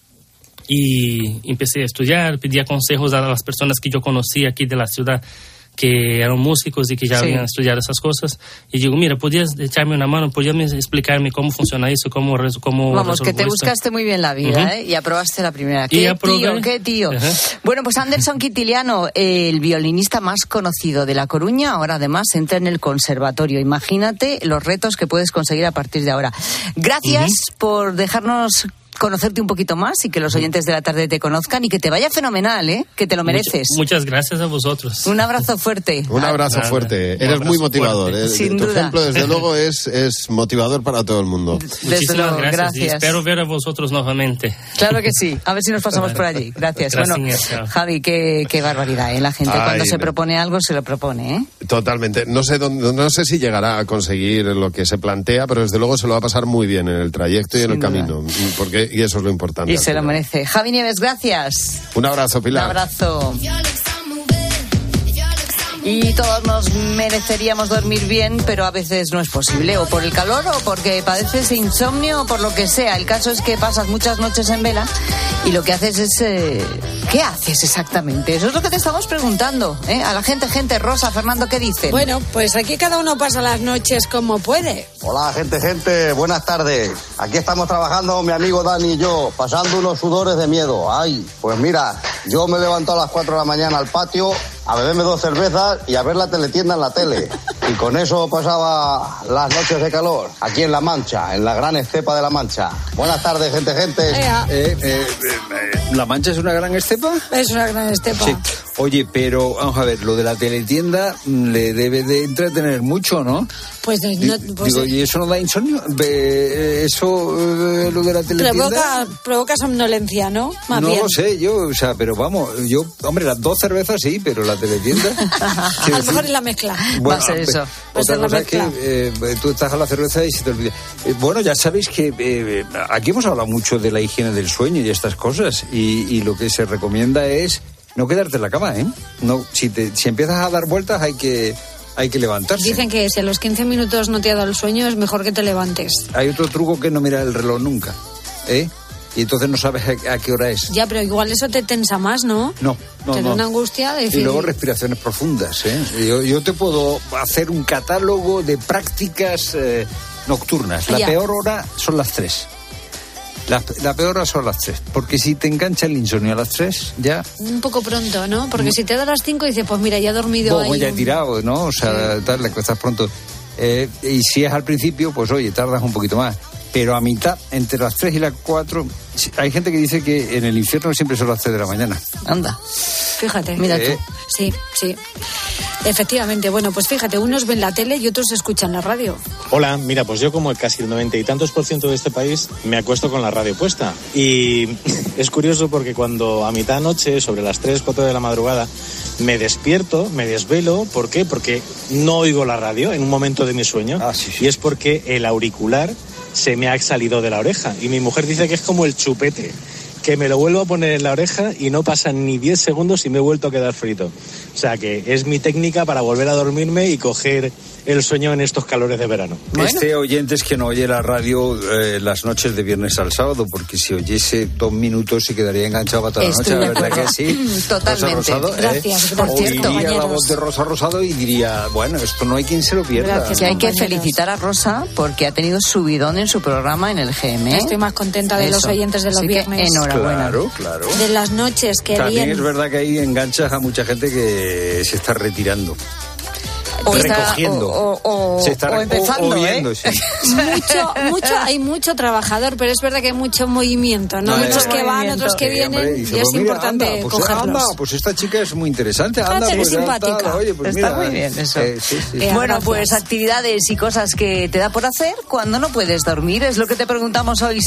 y empecé a estudiar, pedí consejos a las personas que yo conocía aquí de la ciudad, que eran músicos y que ya habían estudiado esas cosas. Y digo, mira, ¿podías echarme una mano? ¿Podías explicarme cómo funciona eso? Vamos, que te buscaste muy bien la vida, y aprobaste la primera. ¿Qué tío? Bueno, pues Anderson Quintiliano, el violinista más conocido de La Coruña, ahora además entra en el conservatorio. Imagínate los retos que puedes conseguir a partir de ahora. Gracias por dejarnos conocerte un poquito más y que los oyentes de la tarde te conozcan y que te vaya fenomenal, que te lo mereces. Muchas gracias a vosotros. Un abrazo fuerte. Un abrazo fuerte. Eres muy motivador. Sin tu duda. ejemplo, desde luego, es motivador para todo el mundo. Muchísimas gracias. Y espero ver a vosotros nuevamente. Claro que sí. A ver si nos pasamos por allí. Gracias. Bueno, Javi, qué barbaridad, La gente cuando se propone algo se lo propone, Totalmente. No sé si llegará a conseguir lo que se plantea, pero desde luego se lo va a pasar muy bien en el trayecto y en el camino. Y eso es lo importante. Y se lo merece. Javi Nieves, gracias. Un abrazo, Pilar. Un abrazo. Y todos nos mereceríamos dormir bien, pero a veces no es posible, o por el calor, o porque padeces insomnio, o por lo que sea. El caso es que pasas muchas noches en vela y lo que haces es... ¿qué haces exactamente? Eso es lo que te estamos preguntando, a la gente. Rosa, Fernando, ¿qué dicen? Bueno, pues aquí cada uno pasa las noches como puede. Hola, gente, buenas tardes. Aquí estamos trabajando mi amigo Dani y yo, pasando unos sudores de miedo. Ay, pues mira, yo me levanto a las 4 de la mañana al patio a beberme 2 cervezas y a ver la teletienda en la tele. Y con eso pasaba las noches de calor, aquí en La Mancha, en la gran estepa de La Mancha. Buenas tardes, gente. ¿La Mancha es una gran estepa? Es una gran estepa. Sí. Oye, pero vamos a ver, lo de la teletienda le debe de entretener mucho, ¿no? Pues digo, ¿y eso no da insomnio? ¿Eso, lo de la teletienda? Provoca somnolencia, ¿no? Más no bien. Lo sé yo, pero vamos, hombre, las 2 cervezas sí, pero la teletienda... A lo mejor es la mezcla. Bueno, va a ser eso. Otra cosa es que tú estás a la cerveza y se te olvida. Bueno, ya sabéis que aquí hemos hablado mucho de la higiene del sueño y estas cosas, y lo que se recomienda es no quedarte en la cama, No, si empiezas a dar vueltas hay que hay que levantarse. Dicen que si a los 15 minutos no te ha dado el sueño, es mejor que te levantes. Hay otro truco, que no mirar el reloj nunca, ¿eh? Y entonces no sabes a qué hora es. Ya, pero igual eso te tensa más, ¿no? No. Te da una angustia de decir... Y luego respiraciones profundas, ¿eh? Yo te puedo hacer un catálogo de prácticas nocturnas. La peor hora son las 3. La peor hora son las 3, porque si te engancha el insomnio a las 3, ya... Un poco pronto, ¿no? Porque si te da las 5 dices, pues mira, ya he dormido ahí. Ya he tirado, ¿no? O sea, tal, le cuestas pronto. Y si es al principio, pues oye, tardas un poquito más. Pero a mitad, entre las 3 y las 4, hay gente que dice que en el infierno siempre son las 3 de la mañana. Anda. Fíjate. Mira tú. Sí. Efectivamente. Bueno, pues fíjate, unos ven la tele y otros escuchan la radio. Hola, mira, pues yo como casi el 90 y tantos % de este país me acuesto con la radio puesta. Y es curioso porque cuando a mitad de noche, sobre las 3, 4 de la madrugada, me despierto, me desvelo. ¿Por qué? Porque no oigo la radio en un momento de mi sueño. Sí. Y es porque el auricular se me ha salido de la oreja. Y mi mujer dice que es como el chupete, que me lo vuelvo a poner en la oreja y no pasan ni 10 segundos y me he vuelto a quedar frito. O sea que es mi técnica para volver a dormirme y coger el sueño en estos calores de verano. Bueno. Este oyente es que no oye la radio las noches de viernes al sábado, porque si oyese 2 minutos se quedaría enganchado para toda la noche, la verdad que sí. Totalmente. Rosado, gracias, por cierto. Oiría la voz de Rosa Rosado y diría, bueno, esto no hay quien se lo pierda. Gracias, y hay que felicitar a Rosa porque ha tenido subidón en su programa en el GM. Estoy más contenta de los oyentes de los viernes. Enhorabuena. Claro. De las noches, que también bien. Es verdad que ahí enganchas a mucha gente que se está retirando. O recogiendo. O empezando, oyendo, sí. Hay mucho trabajador, pero es verdad que hay mucho movimiento, ¿no? Muchos que van, otros que vienen, hombre, dice, y es importante cogerlos. Pues esta chica es muy interesante. Es simpática. Oye, pues está mira, muy bien eso. Sí. Bueno, gracias. pues actividades y cosas que te da por hacer cuando no puedes dormir. Es lo que te preguntamos hoy,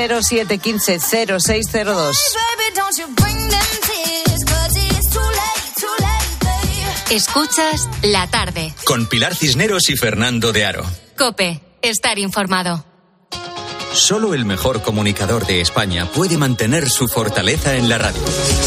607-15-0602. Escuchas La Tarde. Con Pilar Cisneros y Fernando de Aro. COPE. Estar informado. Solo el mejor comunicador de España puede mantener su fortaleza en la radio.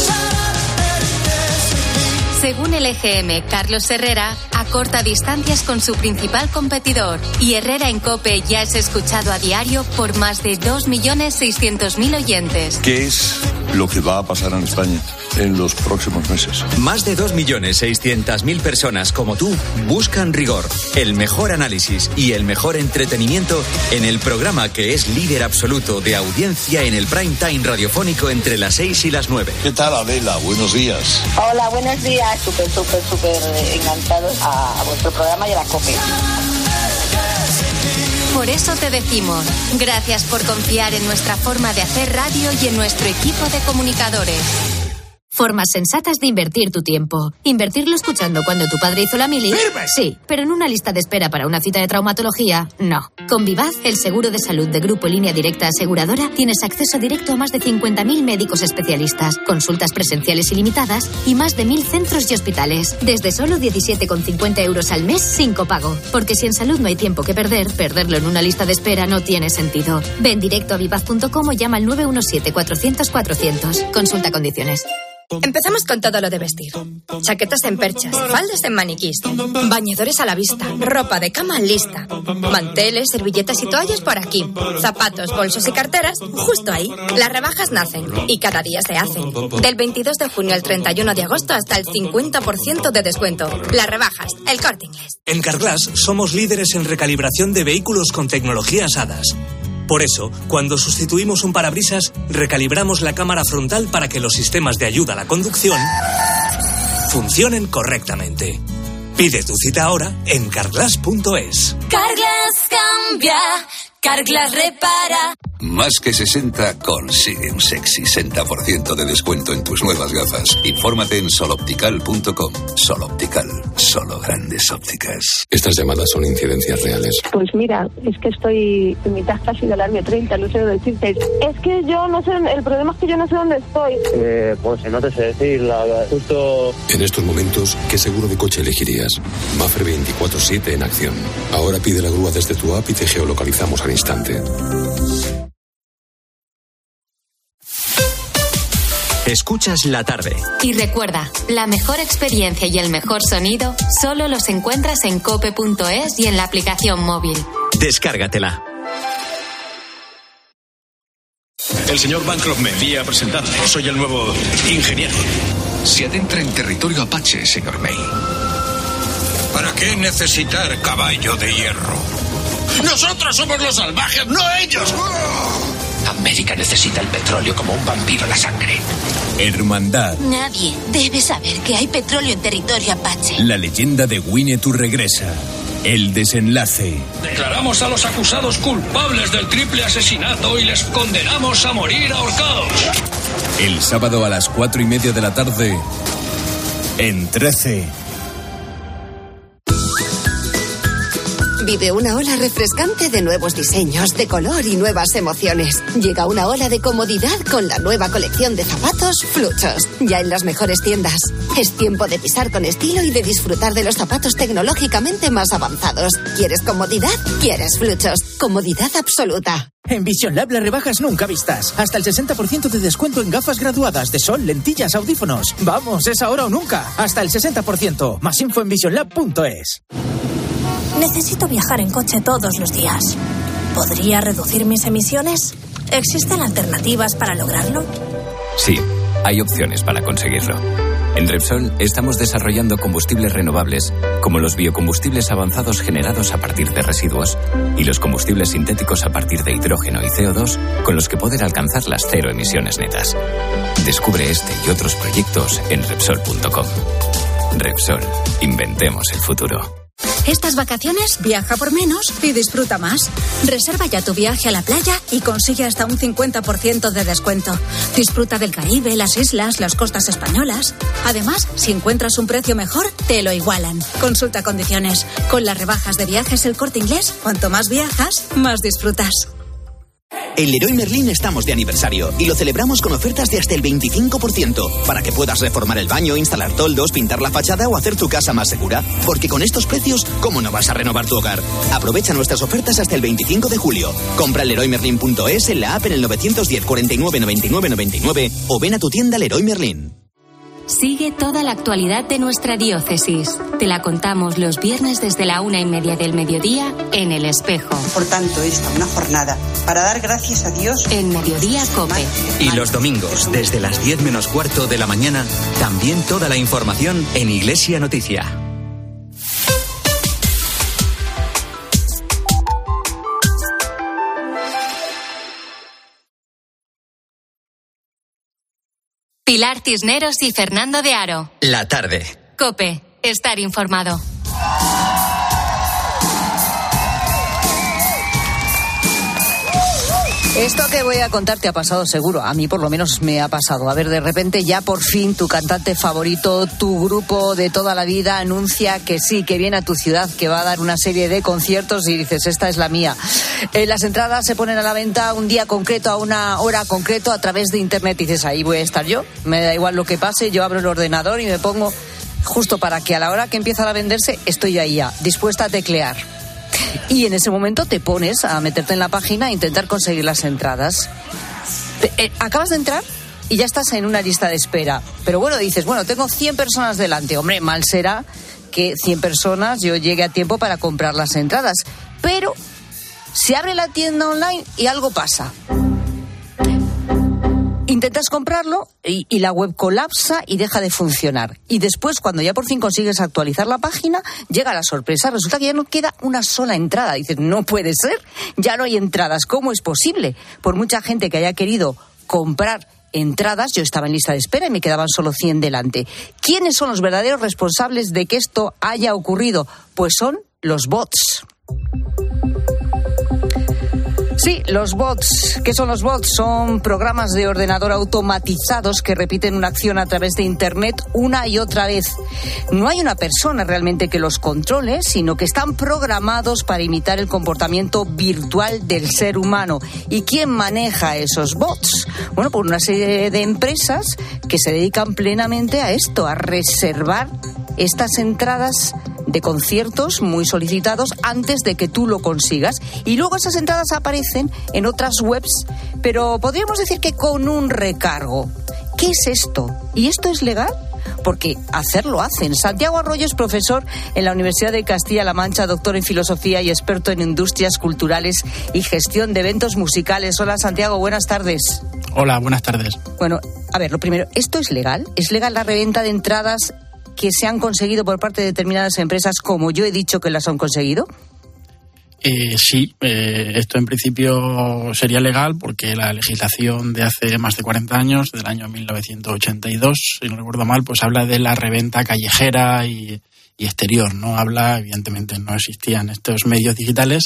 Según el EGM, Carlos Herrera acorta distancias con su principal competidor. Y Herrera en COPE ya es escuchado a diario por más de 2.600.000 oyentes. ¿Qué es lo que va a pasar en España en los próximos meses? Más de 2.600.000 personas como tú buscan rigor, el mejor análisis y el mejor entretenimiento en el programa que es líder absoluto de audiencia en el prime time radiofónico entre las 6 y las 9. ¿Qué tal, Adela? Buenos días. Hola, buenos días. Súper enganchados a vuestro programa y a la COPE. Por eso te decimos, gracias por confiar en nuestra forma de hacer radio y en nuestro equipo de comunicadores. Formas sensatas de invertir tu tiempo. Invertirlo escuchando cuando tu padre hizo la mili. ¡Firme! Sí, pero en una lista de espera para una cita de traumatología, no. Con Vivaz, el seguro de salud de Grupo Línea Directa Aseguradora, tienes acceso directo a más de 50.000 médicos especialistas, consultas presenciales ilimitadas y más de 1.000 centros y hospitales. Desde solo 17,50 euros al mes sin copago. Porque si en salud no hay tiempo que perder, perderlo en una lista de espera no tiene sentido. Ven directo a vivaz.com o llama al 917-400-400. Consulta condiciones. Empezamos con todo lo de vestir. Chaquetas en perchas, faldas en maniquís, bañadores a la vista, ropa de cama lista, manteles, servilletas y toallas por aquí, zapatos, bolsos y carteras justo ahí. Las rebajas nacen y cada día se hacen. Del 22 de junio al 31 de agosto hasta el 50% de descuento. Las rebajas, El Corte Inglés. En Carglass somos líderes en recalibración de vehículos con tecnologías HADAS. Por eso, cuando sustituimos un parabrisas, recalibramos la cámara frontal para que los sistemas de ayuda a la conducción funcionen correctamente. Pide tu cita ahora en carglass.es. Carglass cambia, Carglass repara. Más que 60 consigue un sexy 60% de descuento en tus nuevas gafas. Infórmate en soloptical.com. Soloptical, solo grandes ópticas. Estas llamadas son incidencias reales. Pues mira, es que estoy en mitad casi del año 30, no sé decirte. Es que yo no sé, el problema es que yo no sé dónde estoy. Pues no te sé decir, justo... En estos momentos, ¿qué seguro de coche elegirías? Mafre 24/7 en acción. Ahora pide la grúa desde tu app y te geolocalizamos al instante. Escuchas La Tarde. Y recuerda, la mejor experiencia y el mejor sonido solo los encuentras en cope.es y en la aplicación móvil. Descárgatela. El señor Bancroft me envía a presentarle. Soy el nuevo ingeniero. Se adentra en territorio apache, señor May. ¿Para qué necesitar caballo de hierro? ¡Nosotros somos los salvajes, no ellos! América necesita el petróleo como un vampiro la sangre. Hermandad. Nadie debe saber que hay petróleo en territorio apache. La leyenda de Winnetou regresa. El desenlace. Declaramos a los acusados culpables del triple asesinato y les condenamos a morir ahorcados. El sábado a las 4:30 de la tarde, en 13. Vive una ola refrescante de nuevos diseños, de color y nuevas emociones. Llega una ola de comodidad con la nueva colección de zapatos Fluchos, ya en las mejores tiendas. Es tiempo de pisar con estilo y de disfrutar de los zapatos tecnológicamente más avanzados. ¿Quieres comodidad? ¿Quieres Fluchos? Comodidad absoluta. En Vision Lab las rebajas nunca vistas. Hasta el 60% de descuento en gafas graduadas de sol, lentillas, audífonos. Vamos, es ahora o nunca. Hasta el 60%. Más info en visionlab.es. Necesito viajar en coche todos los días. ¿Podría reducir mis emisiones? ¿Existen alternativas para lograrlo? Sí, hay opciones para conseguirlo. En Repsol estamos desarrollando combustibles renovables, como los biocombustibles avanzados generados a partir de residuos y los combustibles sintéticos a partir de hidrógeno y CO2, con los que poder alcanzar las cero emisiones netas. Descubre este y otros proyectos en Repsol.com. Repsol, inventemos el futuro. Estas vacaciones viaja por menos y disfruta más. Reserva ya tu viaje a la playa y consigue hasta un 50% de descuento. Disfruta del Caribe, las islas, las costas españolas. Además, si encuentras un precio mejor, te lo igualan. Consulta condiciones. Con las rebajas de Viajes El Corte Inglés, cuanto más viajas, más disfrutas. En Leroy Merlin estamos de aniversario y lo celebramos con ofertas de hasta el 25% para que puedas reformar el baño, instalar toldos, pintar la fachada o hacer tu casa más segura. Porque con estos precios, ¿cómo no vas a renovar tu hogar? Aprovecha nuestras ofertas hasta el 25 de julio. Compra en leroymerlin.es, en la app, en el 910 49 99 99 o ven a tu tienda Leroy Merlin. Sigue toda la actualidad de nuestra diócesis. Te la contamos los viernes desde la 1:30 del mediodía en El Espejo. Por tanto, esta una jornada para dar gracias a Dios. En Mediodía Cope. Y los domingos, desde las 10 menos cuarto de la mañana, también toda la información en Iglesia Noticia. Pilar Cisneros y Fernando de Aro. La Tarde. Cope, estar informado. Esto que voy a contar te ha pasado seguro, a mí por lo menos me ha pasado. A ver, de repente ya por fin tu cantante favorito, tu grupo de toda la vida anuncia que sí, que viene a tu ciudad, que va a dar una serie de conciertos y dices, esta es la mía. Las entradas se ponen a la venta un día concreto, a una hora concreto, a través de internet. Y dices, ahí voy a estar yo, me da igual lo que pase, yo abro el ordenador y me pongo justo para que a la hora que empieza a venderse estoy ahí ya, dispuesta a teclear. Y en ese momento te pones a meterte en la página e intentar conseguir las entradas. Acabas de entrar y ya estás en una lista de espera. Pero bueno, dices, bueno, tengo 100 personas delante. Hombre, mal será que 100 personas yo llegue a tiempo para comprar las entradas. Pero se abre la tienda online y algo pasa. Intentas comprarlo y la web colapsa y deja de funcionar. Y después, cuando ya por fin consigues actualizar la página, llega la sorpresa. Resulta que ya no queda una sola entrada. Dices, no puede ser, ya no hay entradas. ¿Cómo es posible? Por mucha gente que haya querido comprar entradas, yo estaba en lista de espera y me quedaban solo 100 delante. ¿Quiénes son los verdaderos responsables de que esto haya ocurrido? Pues son los bots. Sí, los bots. ¿Qué son los bots? Son programas de ordenador automatizados que repiten una acción a través de Internet una y otra vez. No hay una persona realmente que los controle, sino que están programados para imitar el comportamiento virtual del ser humano. ¿Y quién maneja esos bots? Bueno, por una serie de empresas que se dedican plenamente a esto, a reservar estas entradas de conciertos muy solicitados antes de que tú lo consigas. Y luego esas entradas aparecen en otras webs, pero podríamos decir que con un recargo. ¿qué es esto? ¿Y esto es legal? Porque hacerlo hacen. Santiago Arroyo es profesor en la Universidad de Castilla-La Mancha, doctor en filosofía y experto en industrias culturales y gestión de eventos musicales. Hola, Santiago, buenas tardes. Hola, buenas tardes. Bueno, a ver, lo primero, ¿esto es legal? ¿Es legal la reventa de entradas que se han conseguido por parte de determinadas empresas, como yo he dicho que las han conseguido? Sí, esto en principio sería legal porque la legislación de hace más de 40 años, del año 1982, si no recuerdo mal, pues habla de la reventa callejera y exterior. No habla, evidentemente no existían estos medios digitales,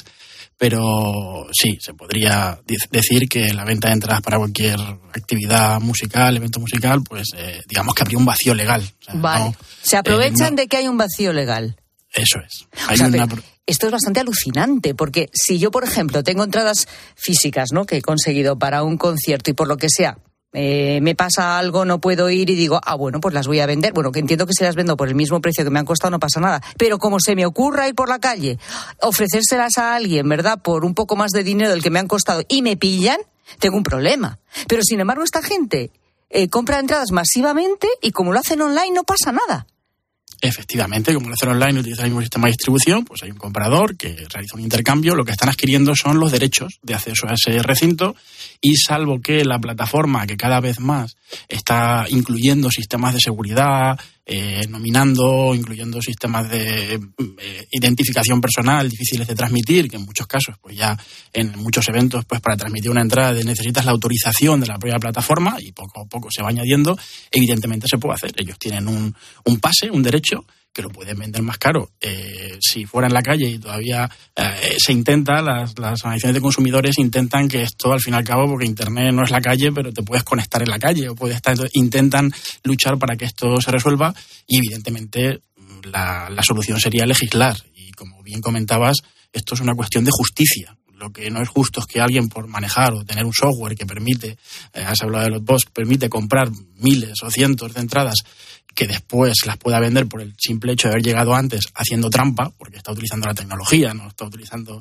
pero sí, se podría decir que la venta de entradas para cualquier actividad musical, evento musical, pues digamos que habría un vacío legal. O sea, vale, no, se aprovechan de que hay un vacío legal. Eso es. Esto es bastante alucinante, porque si yo, por ejemplo, tengo entradas físicas, ¿no?, que he conseguido para un concierto y por lo que sea, me pasa algo, no puedo ir y digo, bueno, pues las voy a vender. Bueno, que entiendo que si las vendo por el mismo precio que me han costado no pasa nada. Pero como se me ocurra ir por la calle, ofrecérselas a alguien, ¿verdad?, por un poco más de dinero del que me han costado y me pillan, tengo un problema. Pero sin embargo esta gente compra entradas masivamente y como lo hacen online no pasa nada. Efectivamente, como lo hacen online, utiliza el mismo sistema de distribución, pues hay un comprador que realiza un intercambio, lo que están adquiriendo son los derechos de acceso a ese recinto y salvo que la plataforma, que cada vez más está incluyendo sistemas de seguridad, nominando, incluyendo sistemas de identificación personal difíciles de transmitir, que en muchos casos, pues ya en muchos eventos, pues para transmitir una entrada necesitas la autorización de la propia plataforma y poco a poco se va añadiendo, evidentemente se puede hacer. Ellos tienen un pase, un derecho, que lo pueden vender más caro. Si fuera en la calle y todavía se intenta, las organizaciones de consumidores intentan que esto, al fin y al cabo, porque Internet no es la calle, pero te puedes conectar en la calle o puedes estar, intentan luchar para que esto se resuelva y evidentemente la solución sería legislar. Y como bien comentabas, esto es una cuestión de justicia. Lo que no es justo es que alguien por manejar o tener un software que permite, has hablado de los bots, permite comprar miles o cientos de entradas que después las pueda vender por el simple hecho de haber llegado antes haciendo trampa, porque está utilizando la tecnología, no está utilizando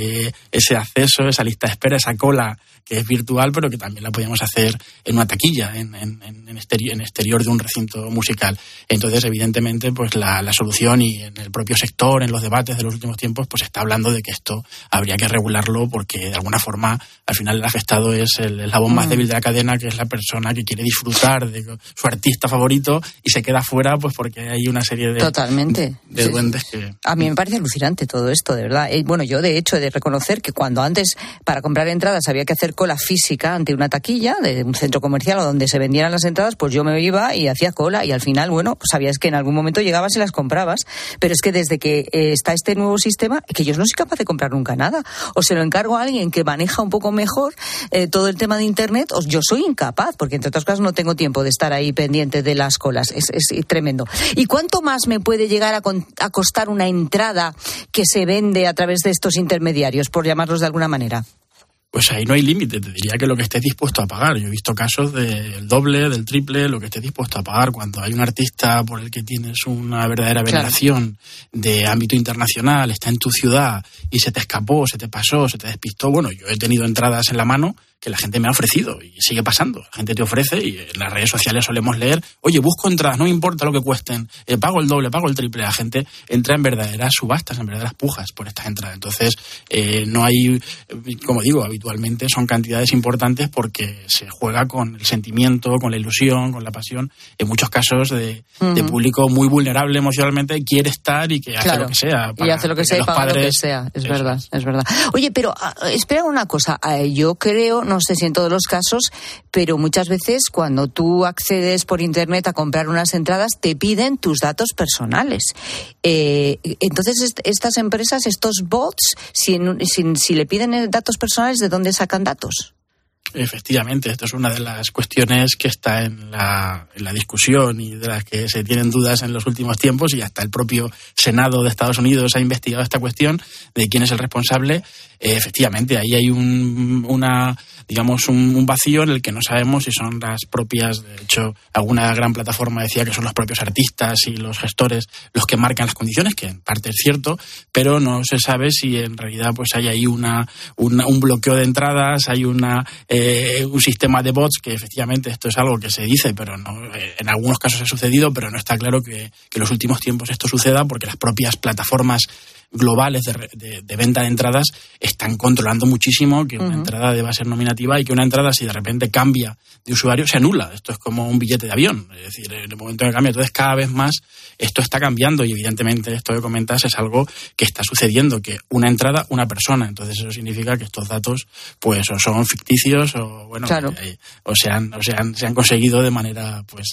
ese acceso, esa lista de espera, esa cola que es virtual, pero que también la podíamos hacer en una taquilla, en exterior de un recinto musical. Entonces, evidentemente, pues la solución, y en el propio sector, en los debates de los últimos tiempos, pues se está hablando de que esto habría que regularlo porque de alguna forma al final el afectado es el eslabón más débil de la cadena, que es la persona que quiere disfrutar de su artista favorito y se queda fuera pues porque hay una serie de duendes que... A mí me parece alucinante todo esto, de verdad. Bueno, yo de hecho he de reconocer que cuando antes para comprar entradas había que hacer cola física ante una taquilla de un centro comercial o donde se vendieran las entradas, pues yo me iba y hacía cola y al final, bueno, pues sabías que en algún momento llegabas y las comprabas, pero es que desde que está este nuevo sistema, que yo no soy capaz de comprar nunca nada, o se lo encargo a alguien que maneja un poco mejor todo el tema de Internet, o yo soy incapaz, porque entre otras cosas no tengo tiempo de estar ahí pendiente de las colas. Es tremendo. ¿Y cuánto más me puede llegar a costar una entrada que se vende a través de estos intermediarios, por llamarlos de alguna manera? Pues ahí no hay límite, te diría que lo que estés dispuesto a pagar. Yo he visto casos del doble, del triple, lo que estés dispuesto a pagar cuando hay un artista por el que tienes una verdadera veneración de ámbito internacional, está en tu ciudad y se te escapó, se te pasó, se te despistó. Bueno, yo he tenido entradas en la mano que la gente me ha ofrecido y sigue pasando. La gente te ofrece y en las redes sociales solemos leer, oye, busco entradas, no me importa lo que cuesten, pago el doble, pago el triple. La gente entra en verdaderas subastas, en verdaderas pujas por estas entradas. Entonces, no hay, como digo, habitualmente son cantidades importantes porque se juega con el sentimiento, con la ilusión, con la pasión. En muchos casos de público muy vulnerable emocionalmente, quiere estar y que hace lo que sea. Y hace lo que sea y paga lo que sea. Es verdad. Oye, pero espera una cosa. Yo creo, no sé si en todos los casos, pero muchas veces cuando tú accedes por internet a comprar unas entradas te piden tus datos personales. Entonces estas empresas, estos bots, si le piden datos personales, ¿de dónde sacan datos? Efectivamente, esto es una de las cuestiones que está en la discusión y de las que se tienen dudas en los últimos tiempos, y hasta el propio Senado de Estados Unidos ha investigado esta cuestión de quién es el responsable. Efectivamente, ahí hay un vacío en el que no sabemos si son las propias, de hecho, alguna gran plataforma decía que son los propios artistas y los gestores los que marcan las condiciones, que en parte es cierto, pero no se sabe si en realidad pues hay ahí un bloqueo de entradas, hay una un sistema de bots, que efectivamente esto es algo que se dice, pero no, en algunos casos ha sucedido, pero no está claro que en los últimos tiempos esto suceda, porque las propias plataformas globales de venta de entradas están controlando muchísimo que una entrada deba ser nominativa, y que una entrada, si de repente cambia de usuario, se anula. Esto es como un billete de avión, es decir, en el momento que cambia. Entonces, cada vez más esto está cambiando, y evidentemente esto que comentas es algo que está sucediendo, que una entrada, una persona. Entonces eso significa que estos datos pues o son ficticios o bueno, claro, o se han conseguido de manera pues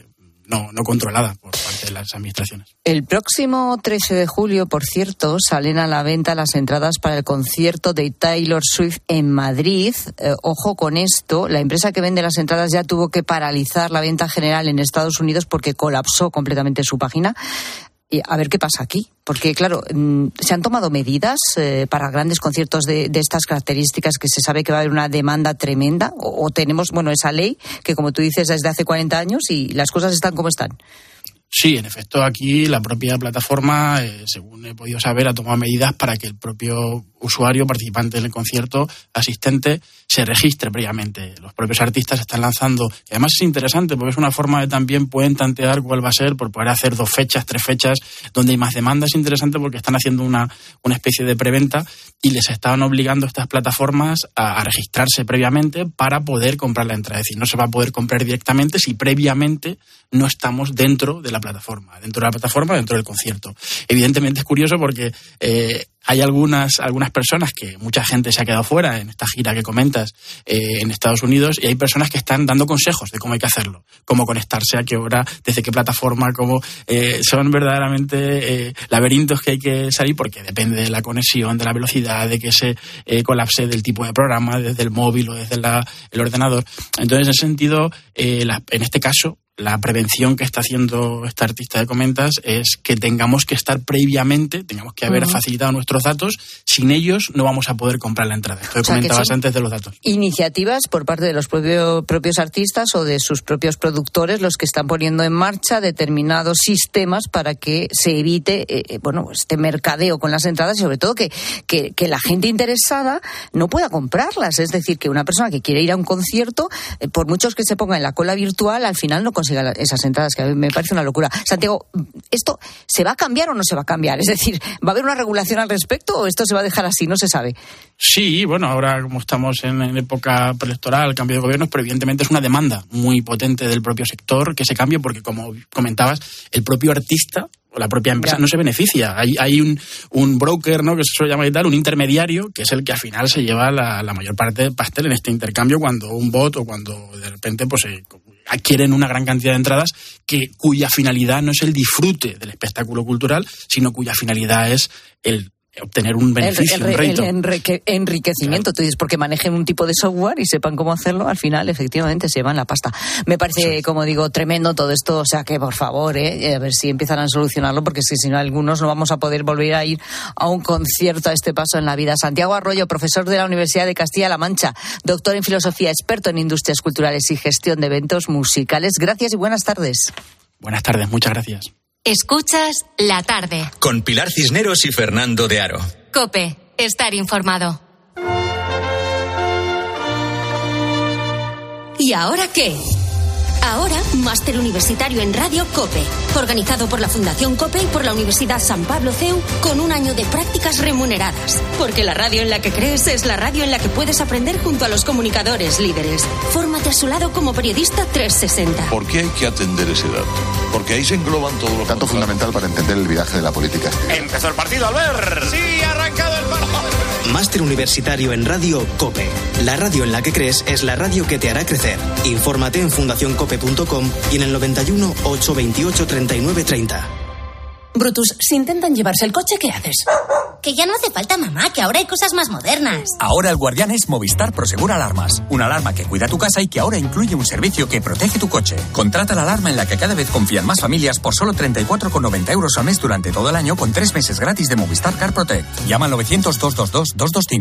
no controlada por parte de las administraciones. El próximo 13 de julio, por cierto, salen a la venta las entradas para el concierto de Taylor Swift en Madrid. Ojo con esto, la empresa que vende las entradas ya tuvo que paralizar la venta general en Estados Unidos porque colapsó completamente su página. Y a ver qué pasa aquí, porque claro, se han tomado medidas para grandes conciertos de estas características, que se sabe que va a haber una demanda tremenda, o tenemos, esa ley que, como tú dices, desde hace 40 años y las cosas están como están. Sí, en efecto, aquí la propia plataforma, según he podido saber, ha tomado medidas para que el propio usuario, participante del concierto, asistente, se registre previamente. Los propios artistas están lanzando, y además es interesante porque es una forma de también pueden tantear cuál va a ser, por poder hacer 2 fechas, 3 fechas, donde hay más demanda. Es interesante porque están haciendo una especie de preventa, y les estaban obligando a estas plataformas a registrarse previamente para poder comprar la entrada. Es decir, no se va a poder comprar directamente si previamente no estamos dentro de la plataforma, dentro del concierto. Evidentemente es curioso porque hay algunas personas, que mucha gente se ha quedado fuera en esta gira que comentas en Estados Unidos, y hay personas que están dando consejos de cómo hay que hacerlo, cómo conectarse, a qué hora, desde qué plataforma, cómo son verdaderamente laberintos que hay que salir, porque depende de la conexión, de la velocidad, de que se colapse del tipo de programa, desde el móvil o desde el ordenador. Entonces, en ese sentido, en este caso, la prevención que está haciendo esta artista que comentas es que tengamos que estar previamente, tengamos que haber facilitado nuestros datos. Sin ellos no vamos a poder comprar la entrada. Esto que comentabas antes de los datos. Iniciativas por parte de los propios artistas o de sus propios productores los que están poniendo en marcha determinados sistemas para que se evite este mercadeo con las entradas, y sobre todo que la gente interesada no pueda comprarlas. Es decir, que una persona que quiere ir a un concierto, por muchos que se ponga en la cola virtual, al final no consiga esas entradas, que a mí me parece una locura. Santiago, ¿esto se va a cambiar o no se va a cambiar? Es decir, ¿va a haber una regulación al respecto o esto se va a dejar así? No se sabe. Sí, ahora como estamos en época preelectoral, cambio de gobiernos, pero evidentemente es una demanda muy potente del propio sector que se cambie, porque como comentabas, el propio artista o la propia empresa no se beneficia. Hay un broker, ¿no?, que se suele llamar y tal, un intermediario, que es el que al final se lleva la mayor parte del pastel en este intercambio, cuando un bot o cuando de repente adquieren una gran cantidad de entradas cuya finalidad no es el disfrute del espectáculo cultural, sino cuya finalidad es el obtener un beneficio, un rédito. El enriquecimiento, tú dices, porque manejen un tipo de software y sepan cómo hacerlo, al final efectivamente se llevan la pasta. Me parece, como digo, tremendo todo esto, o sea que por favor, a ver si empiezan a solucionarlo, porque si no, algunos no vamos a poder volver a ir a un concierto a este paso en la vida. Santiago Arroyo, profesor de la Universidad de Castilla-La Mancha, doctor en filosofía, experto en industrias culturales y gestión de eventos musicales. Gracias y buenas tardes. Buenas tardes, muchas gracias. Escuchas La Tarde. Con Pilar Cisneros y Fernando de Aro. COPE, estar informado. ¿Y ahora qué? Ahora, máster universitario en Radio COPE, organizado por la Fundación COPE y por la Universidad San Pablo CEU, con un año de prácticas remuneradas. Porque la radio en la que crees es la radio en la que puedes aprender junto a los comunicadores líderes. Fórmate a su lado como periodista 360. ¿Por qué hay que atender ese dato? Porque ahí se engloban todos los datos fundamental para entender el viraje de la política. Empezó el partido, Albert. Sí, ha arrancado el partido. Máster universitario en Radio COPE. La radio en la que crees es la radio que te hará crecer. Infórmate en fundacioncope.com y en el 91 828 39 30. Brutus, si intentan llevarse el coche, ¿qué haces? Que ya no hace falta, mamá, que ahora hay cosas más modernas. Ahora el guardián es Movistar Prosegur Alarmas. Una alarma que cuida tu casa y que ahora incluye un servicio que protege tu coche. Contrata la alarma en la que cada vez confían más familias por solo 34,90 euros al mes durante todo el año, con 3 meses gratis de Movistar Car Protect. Llama al 900 222 225.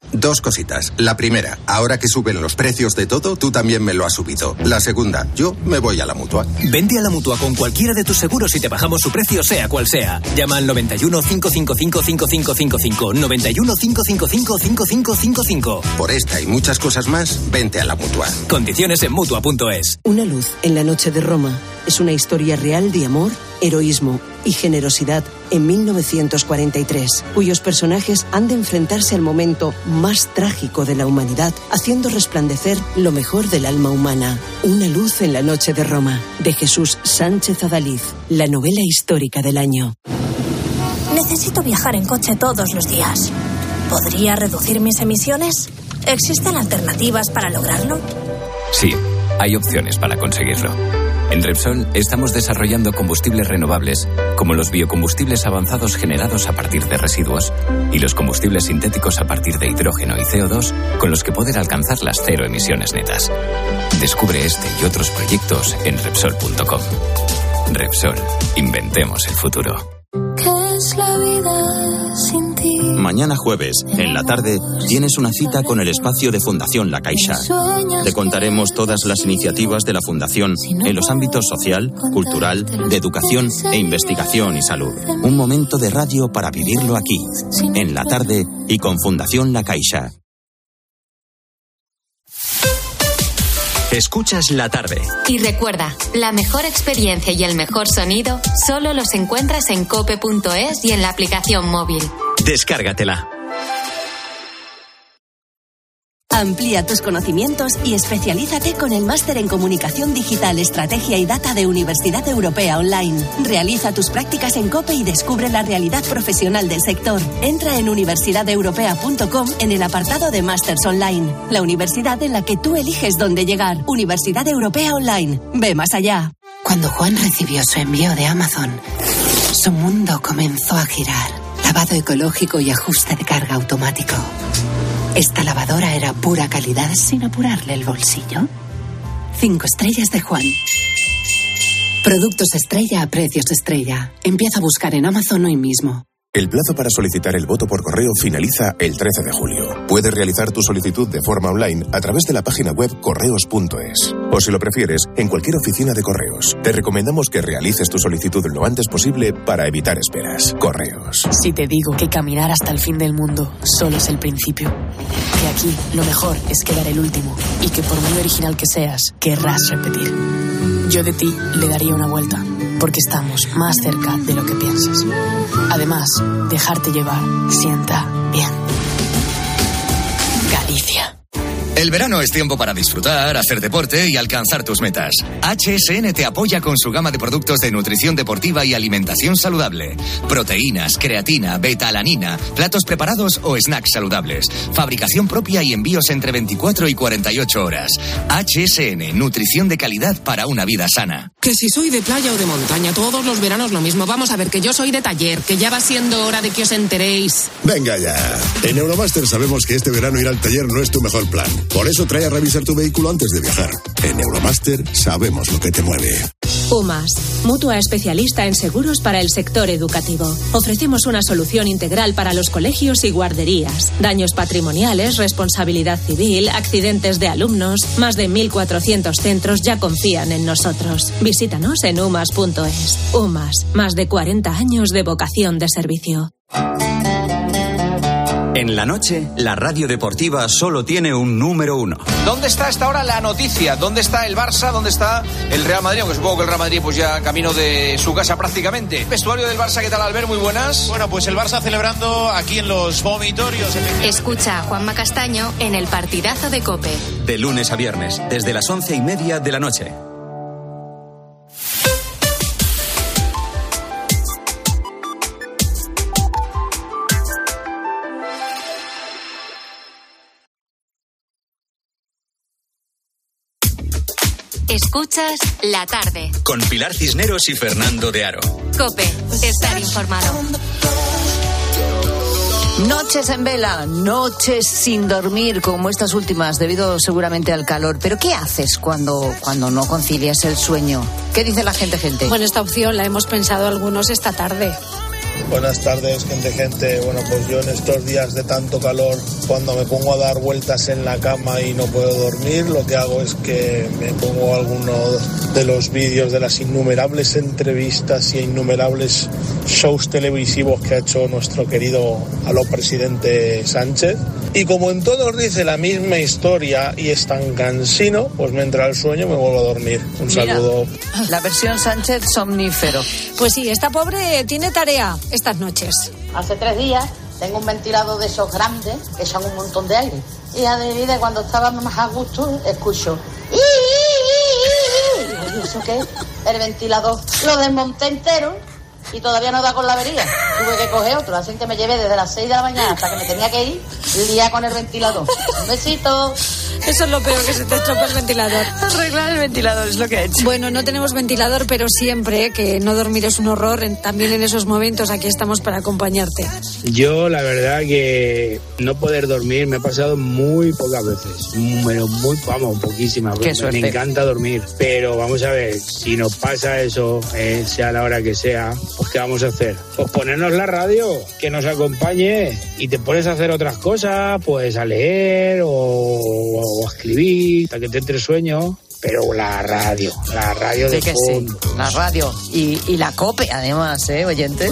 2 cositas. La primera, ahora que suben los precios de todo, tú también me lo has subido. La segunda, yo me voy a la Mutua. Vente a la Mutua con cualquiera de tus seguros y te bajamos su precio sea cual sea. Llama al 91 555 5555. 91 555 5555. Por esta y muchas cosas más, vente a la Mutua. Condiciones en Mutua.es. Una luz en la noche de Roma es una historia real de amor, heroísmo y generosidad en 1943, cuyos personajes han de enfrentarse al momento más trágico de la humanidad, haciendo resplandecer lo mejor del alma humana. Una luz en la noche de Roma, de Jesús Sánchez Adalid, la novela histórica del año. Necesito viajar en coche todos los días. ¿Podría reducir mis emisiones? ¿Existen alternativas para lograrlo? Sí, hay opciones para conseguirlo. En Repsol estamos desarrollando combustibles renovables, como los biocombustibles avanzados generados a partir de residuos y los combustibles sintéticos a partir de hidrógeno y CO2, con los que poder alcanzar las 0 emisiones netas. Descubre este y otros proyectos en Repsol.com. Repsol, inventemos el futuro. ¿Qué es la vida sin ti? Mañana jueves, en la tarde, tienes una cita con el espacio de Fundación La Caixa. Te contaremos todas las iniciativas de la Fundación en los ámbitos social, cultural, de educación e investigación y salud. Un momento de radio para vivirlo aquí, en la tarde y con Fundación La Caixa. Escuchas La Tarde. Y recuerda, la mejor experiencia y el mejor sonido solo los encuentras en cope.es y en la aplicación móvil. Descárgatela. Amplía tus conocimientos y especialízate con el Máster en Comunicación Digital, Estrategia y Data de Universidad Europea Online. Realiza tus prácticas en COPE y descubre la realidad profesional del sector. Entra en universidadeuropea.com en el apartado de Másters Online. La universidad en la que tú eliges dónde llegar. Universidad Europea Online. Ve más allá. Cuando Juan recibió su envío de Amazon, su mundo comenzó a girar. Lavado ecológico y ajuste de carga automático. Esta lavadora era pura calidad sin apurarle el bolsillo. 5 estrellas de Juan. Productos estrella a precios estrella. Empieza a buscar en Amazon hoy mismo. El plazo para solicitar el voto por correo finaliza el 13 de julio. Puedes realizar tu solicitud de forma online a través de la página web correos.es. O si lo prefieres, en cualquier oficina de correos. Te recomendamos que realices tu solicitud lo antes posible para evitar esperas. Correos. Si te digo que caminar hasta el fin del mundo solo es el principio, que aquí lo mejor es quedar el último y que por muy original que seas, querrás repetir. Yo de ti le daría una vuelta, porque estamos más cerca de lo que piensas. Además, dejarte llevar sienta bien. Galicia. El verano es tiempo para disfrutar, hacer deporte y alcanzar tus metas. HSN te apoya con su gama de productos de nutrición deportiva y alimentación saludable. Proteínas, creatina, beta-alanina, platos preparados o snacks saludables. Fabricación propia y envíos entre 24 y 48 horas. HSN, nutrición de calidad para una vida sana. Que si soy de playa o de montaña, todos los veranos lo mismo. Vamos a ver, que yo soy de taller, que ya va siendo hora de que os enteréis. Venga ya. En Euromaster sabemos que este verano ir al taller no es tu mejor plan. Por eso trae a revisar tu vehículo antes de viajar. En Euromaster sabemos lo que te mueve. UMAS, mutua especialista en seguros para el sector educativo. Ofrecemos una solución integral para los colegios y guarderías. Daños patrimoniales, responsabilidad civil, accidentes de alumnos. Más de 1.400 centros ya confían en nosotros. Visítanos en umas.es. UMAS, más de 40 años de vocación de servicio. En la noche, la radio deportiva solo tiene un número 1. ¿Dónde está a esta hora la noticia? ¿Dónde está el Barça? ¿Dónde está el Real Madrid? Aunque supongo que el Real Madrid pues ya camino de su casa prácticamente. Vestuario del Barça, ¿qué tal, Albert? Muy buenas. Bueno, pues el Barça celebrando aquí en los vomitorios. Escucha a Juanma Castaño en el partidazo de COPE. De lunes a viernes, desde las 11:30 de la noche. Escuchas La Tarde. Con Pilar Cisneros y Fernando de Aro. COPE, estar informado. Noches en vela, noches sin dormir, como estas últimas, debido seguramente al calor. Pero ¿qué haces cuando no concilias el sueño? ¿Qué dice la gente? Bueno, esta opción la hemos pensado algunos esta tarde. Buenas tardes, gente. Bueno, pues yo en estos días de tanto calor, cuando me pongo a dar vueltas en la cama y no puedo dormir, lo que hago es que me pongo alguno de los vídeos de las innumerables entrevistas y innumerables shows televisivos que ha hecho nuestro querido aló presidente Sánchez. Y como en todos dice la misma historia y es tan cansino, pues me entra el sueño y me vuelvo a dormir. Un saludo. La versión Sánchez somnífero. Pues sí, esta pobre tiene tarea estas noches. Hace 3 días tengo un ventilador de esos grandes que echan un montón de aire. Y a de cuando estaba más a gusto, escucho. ¿Y eso qué? El ventilador. Lo desmonté entero y todavía no da con la avería. Tuve que coger otro, así que me llevé desde las 6 de la mañana hasta que me tenía que ir, lié con el ventilador. Un besito. Eso es lo peor, que se te estropea el ventilador. Arreglar el ventilador es lo que ha hecho. Bueno, no tenemos ventilador, pero siempre, que no dormir es un horror. También en esos momentos aquí estamos para acompañarte. Yo, la verdad que no poder dormir me ha pasado muy pocas veces. Pero poquísimas veces. Me encanta dormir. Pero vamos a ver, si nos pasa eso, sea la hora que sea, pues ¿qué vamos a hacer? Pues ponernos la radio, que nos acompañe, y te pones a hacer otras cosas, pues a leer o a escribir, para que te entre sueño. Pero la radio de fondo. Sí, la radio y la COPE, además, oyentes.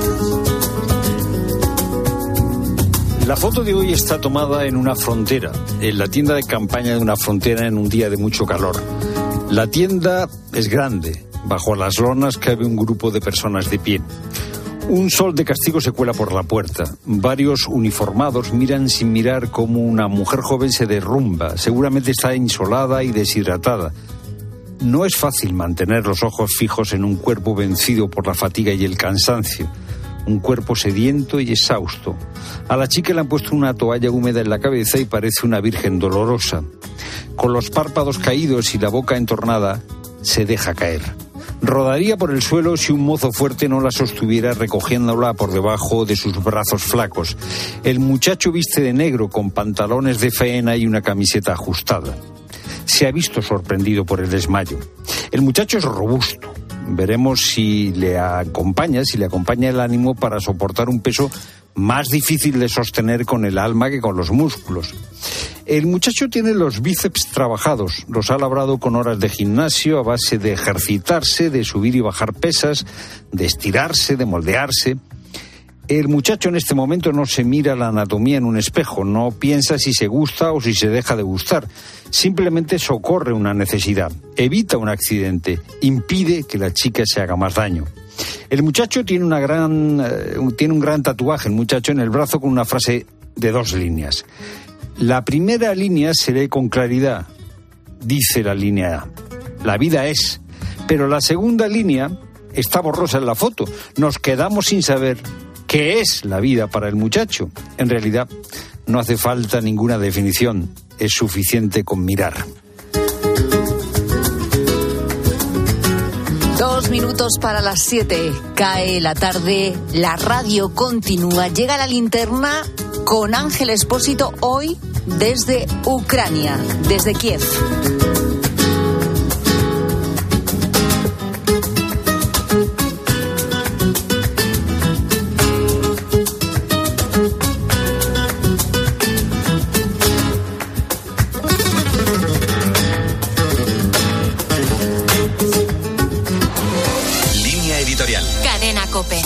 La foto de hoy está tomada en una frontera, en la tienda de campaña de una frontera en un día de mucho calor. La tienda es grande, bajo las lonas cabe un grupo de personas de pie. Un sol de castigo se cuela por la puerta. Varios uniformados miran sin mirar cómo una mujer joven se derrumba. Seguramente está insolada y deshidratada. No es fácil mantener los ojos fijos en un cuerpo vencido por la fatiga y el cansancio. Un cuerpo sediento y exhausto. A la chica le han puesto una toalla húmeda en la cabeza y parece una virgen dolorosa. Con los párpados caídos y la boca entornada, se deja caer. Rodaría por el suelo si un mozo fuerte no la sostuviera recogiéndola por debajo de sus brazos flacos. El muchacho viste de negro con pantalones de faena y una camiseta ajustada. Se ha visto sorprendido por el desmayo. El muchacho es robusto. Veremos si le acompaña el ánimo para soportar un peso más difícil de sostener con el alma que con los músculos. El muchacho tiene los bíceps trabajados, los ha labrado con horas de gimnasio a base de ejercitarse, de subir y bajar pesas, de estirarse, de moldearse. El muchacho en este momento no se mira la anatomía en un espejo, no piensa si se gusta o si se deja de gustar. Simplemente socorre una necesidad, evita un accidente, impide que la chica se haga más daño. El muchacho tiene un gran tatuaje, el muchacho en el brazo, con una frase de 2 líneas. La primera línea se lee con claridad. Dice la línea A: la vida es. Pero la segunda línea está borrosa en la foto. Nos quedamos sin saber qué es la vida para el muchacho. En realidad, no hace falta ninguna definición. Es suficiente con mirar. 2 minutos para las 7. Cae la tarde, la radio continúa. Llega la linterna con Ángel Expósito hoy desde Ucrania, desde Kiev. Línea editorial. Cadena COPE.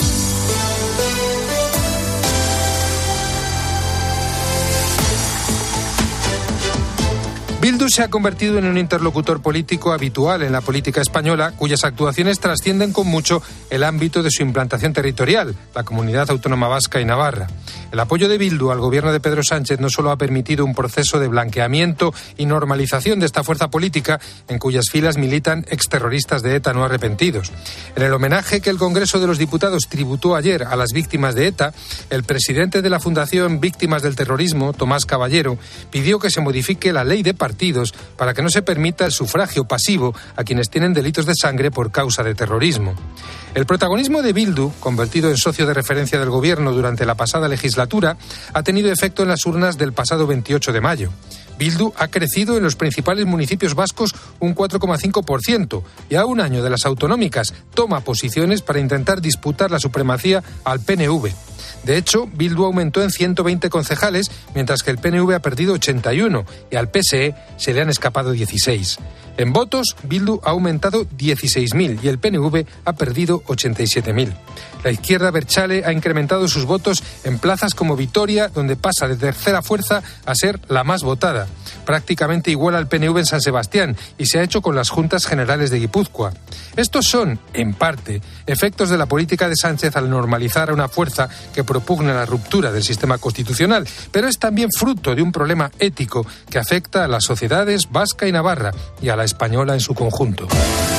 Bildu se ha convertido en un interlocutor político habitual en la política española, cuyas actuaciones trascienden con mucho el ámbito de su implantación territorial, la Comunidad Autónoma Vasca y Navarra. El apoyo de Bildu al gobierno de Pedro Sánchez no solo ha permitido un proceso de blanqueamiento y normalización de esta fuerza política, en cuyas filas militan exterroristas de ETA no arrepentidos. En el homenaje que el Congreso de los Diputados tributó ayer a las víctimas de ETA, el presidente de la Fundación Víctimas del Terrorismo, Tomás Caballero, pidió que se modifique la ley de partidos para que no se permita el sufragio pasivo a quienes tienen delitos de sangre por causa de terrorismo. El protagonismo de Bildu, convertido en socio de referencia del gobierno durante la pasada legislatura, ha tenido efecto en las urnas del pasado 28 de mayo. Bildu ha crecido en los principales municipios vascos un 4,5% y a un año de las autonómicas toma posiciones para intentar disputar la supremacía al PNV. De hecho, Bildu aumentó en 120 concejales, mientras que el PNV ha perdido 81 y al PSE se le han escapado 16. En votos, Bildu ha aumentado 16.000 y el PNV ha perdido 87.000. La izquierda abertzale ha incrementado sus votos en plazas como Vitoria, donde pasa de tercera fuerza a ser la más votada. Prácticamente igual al PNV en San Sebastián y se ha hecho con las Juntas Generales de Guipúzcoa. Estos son, en parte, efectos de la política de Sánchez al normalizar a una fuerza que propugna la ruptura del sistema constitucional, pero es también fruto de un problema ético que afecta a las sociedades vasca y navarra y a la española en su conjunto.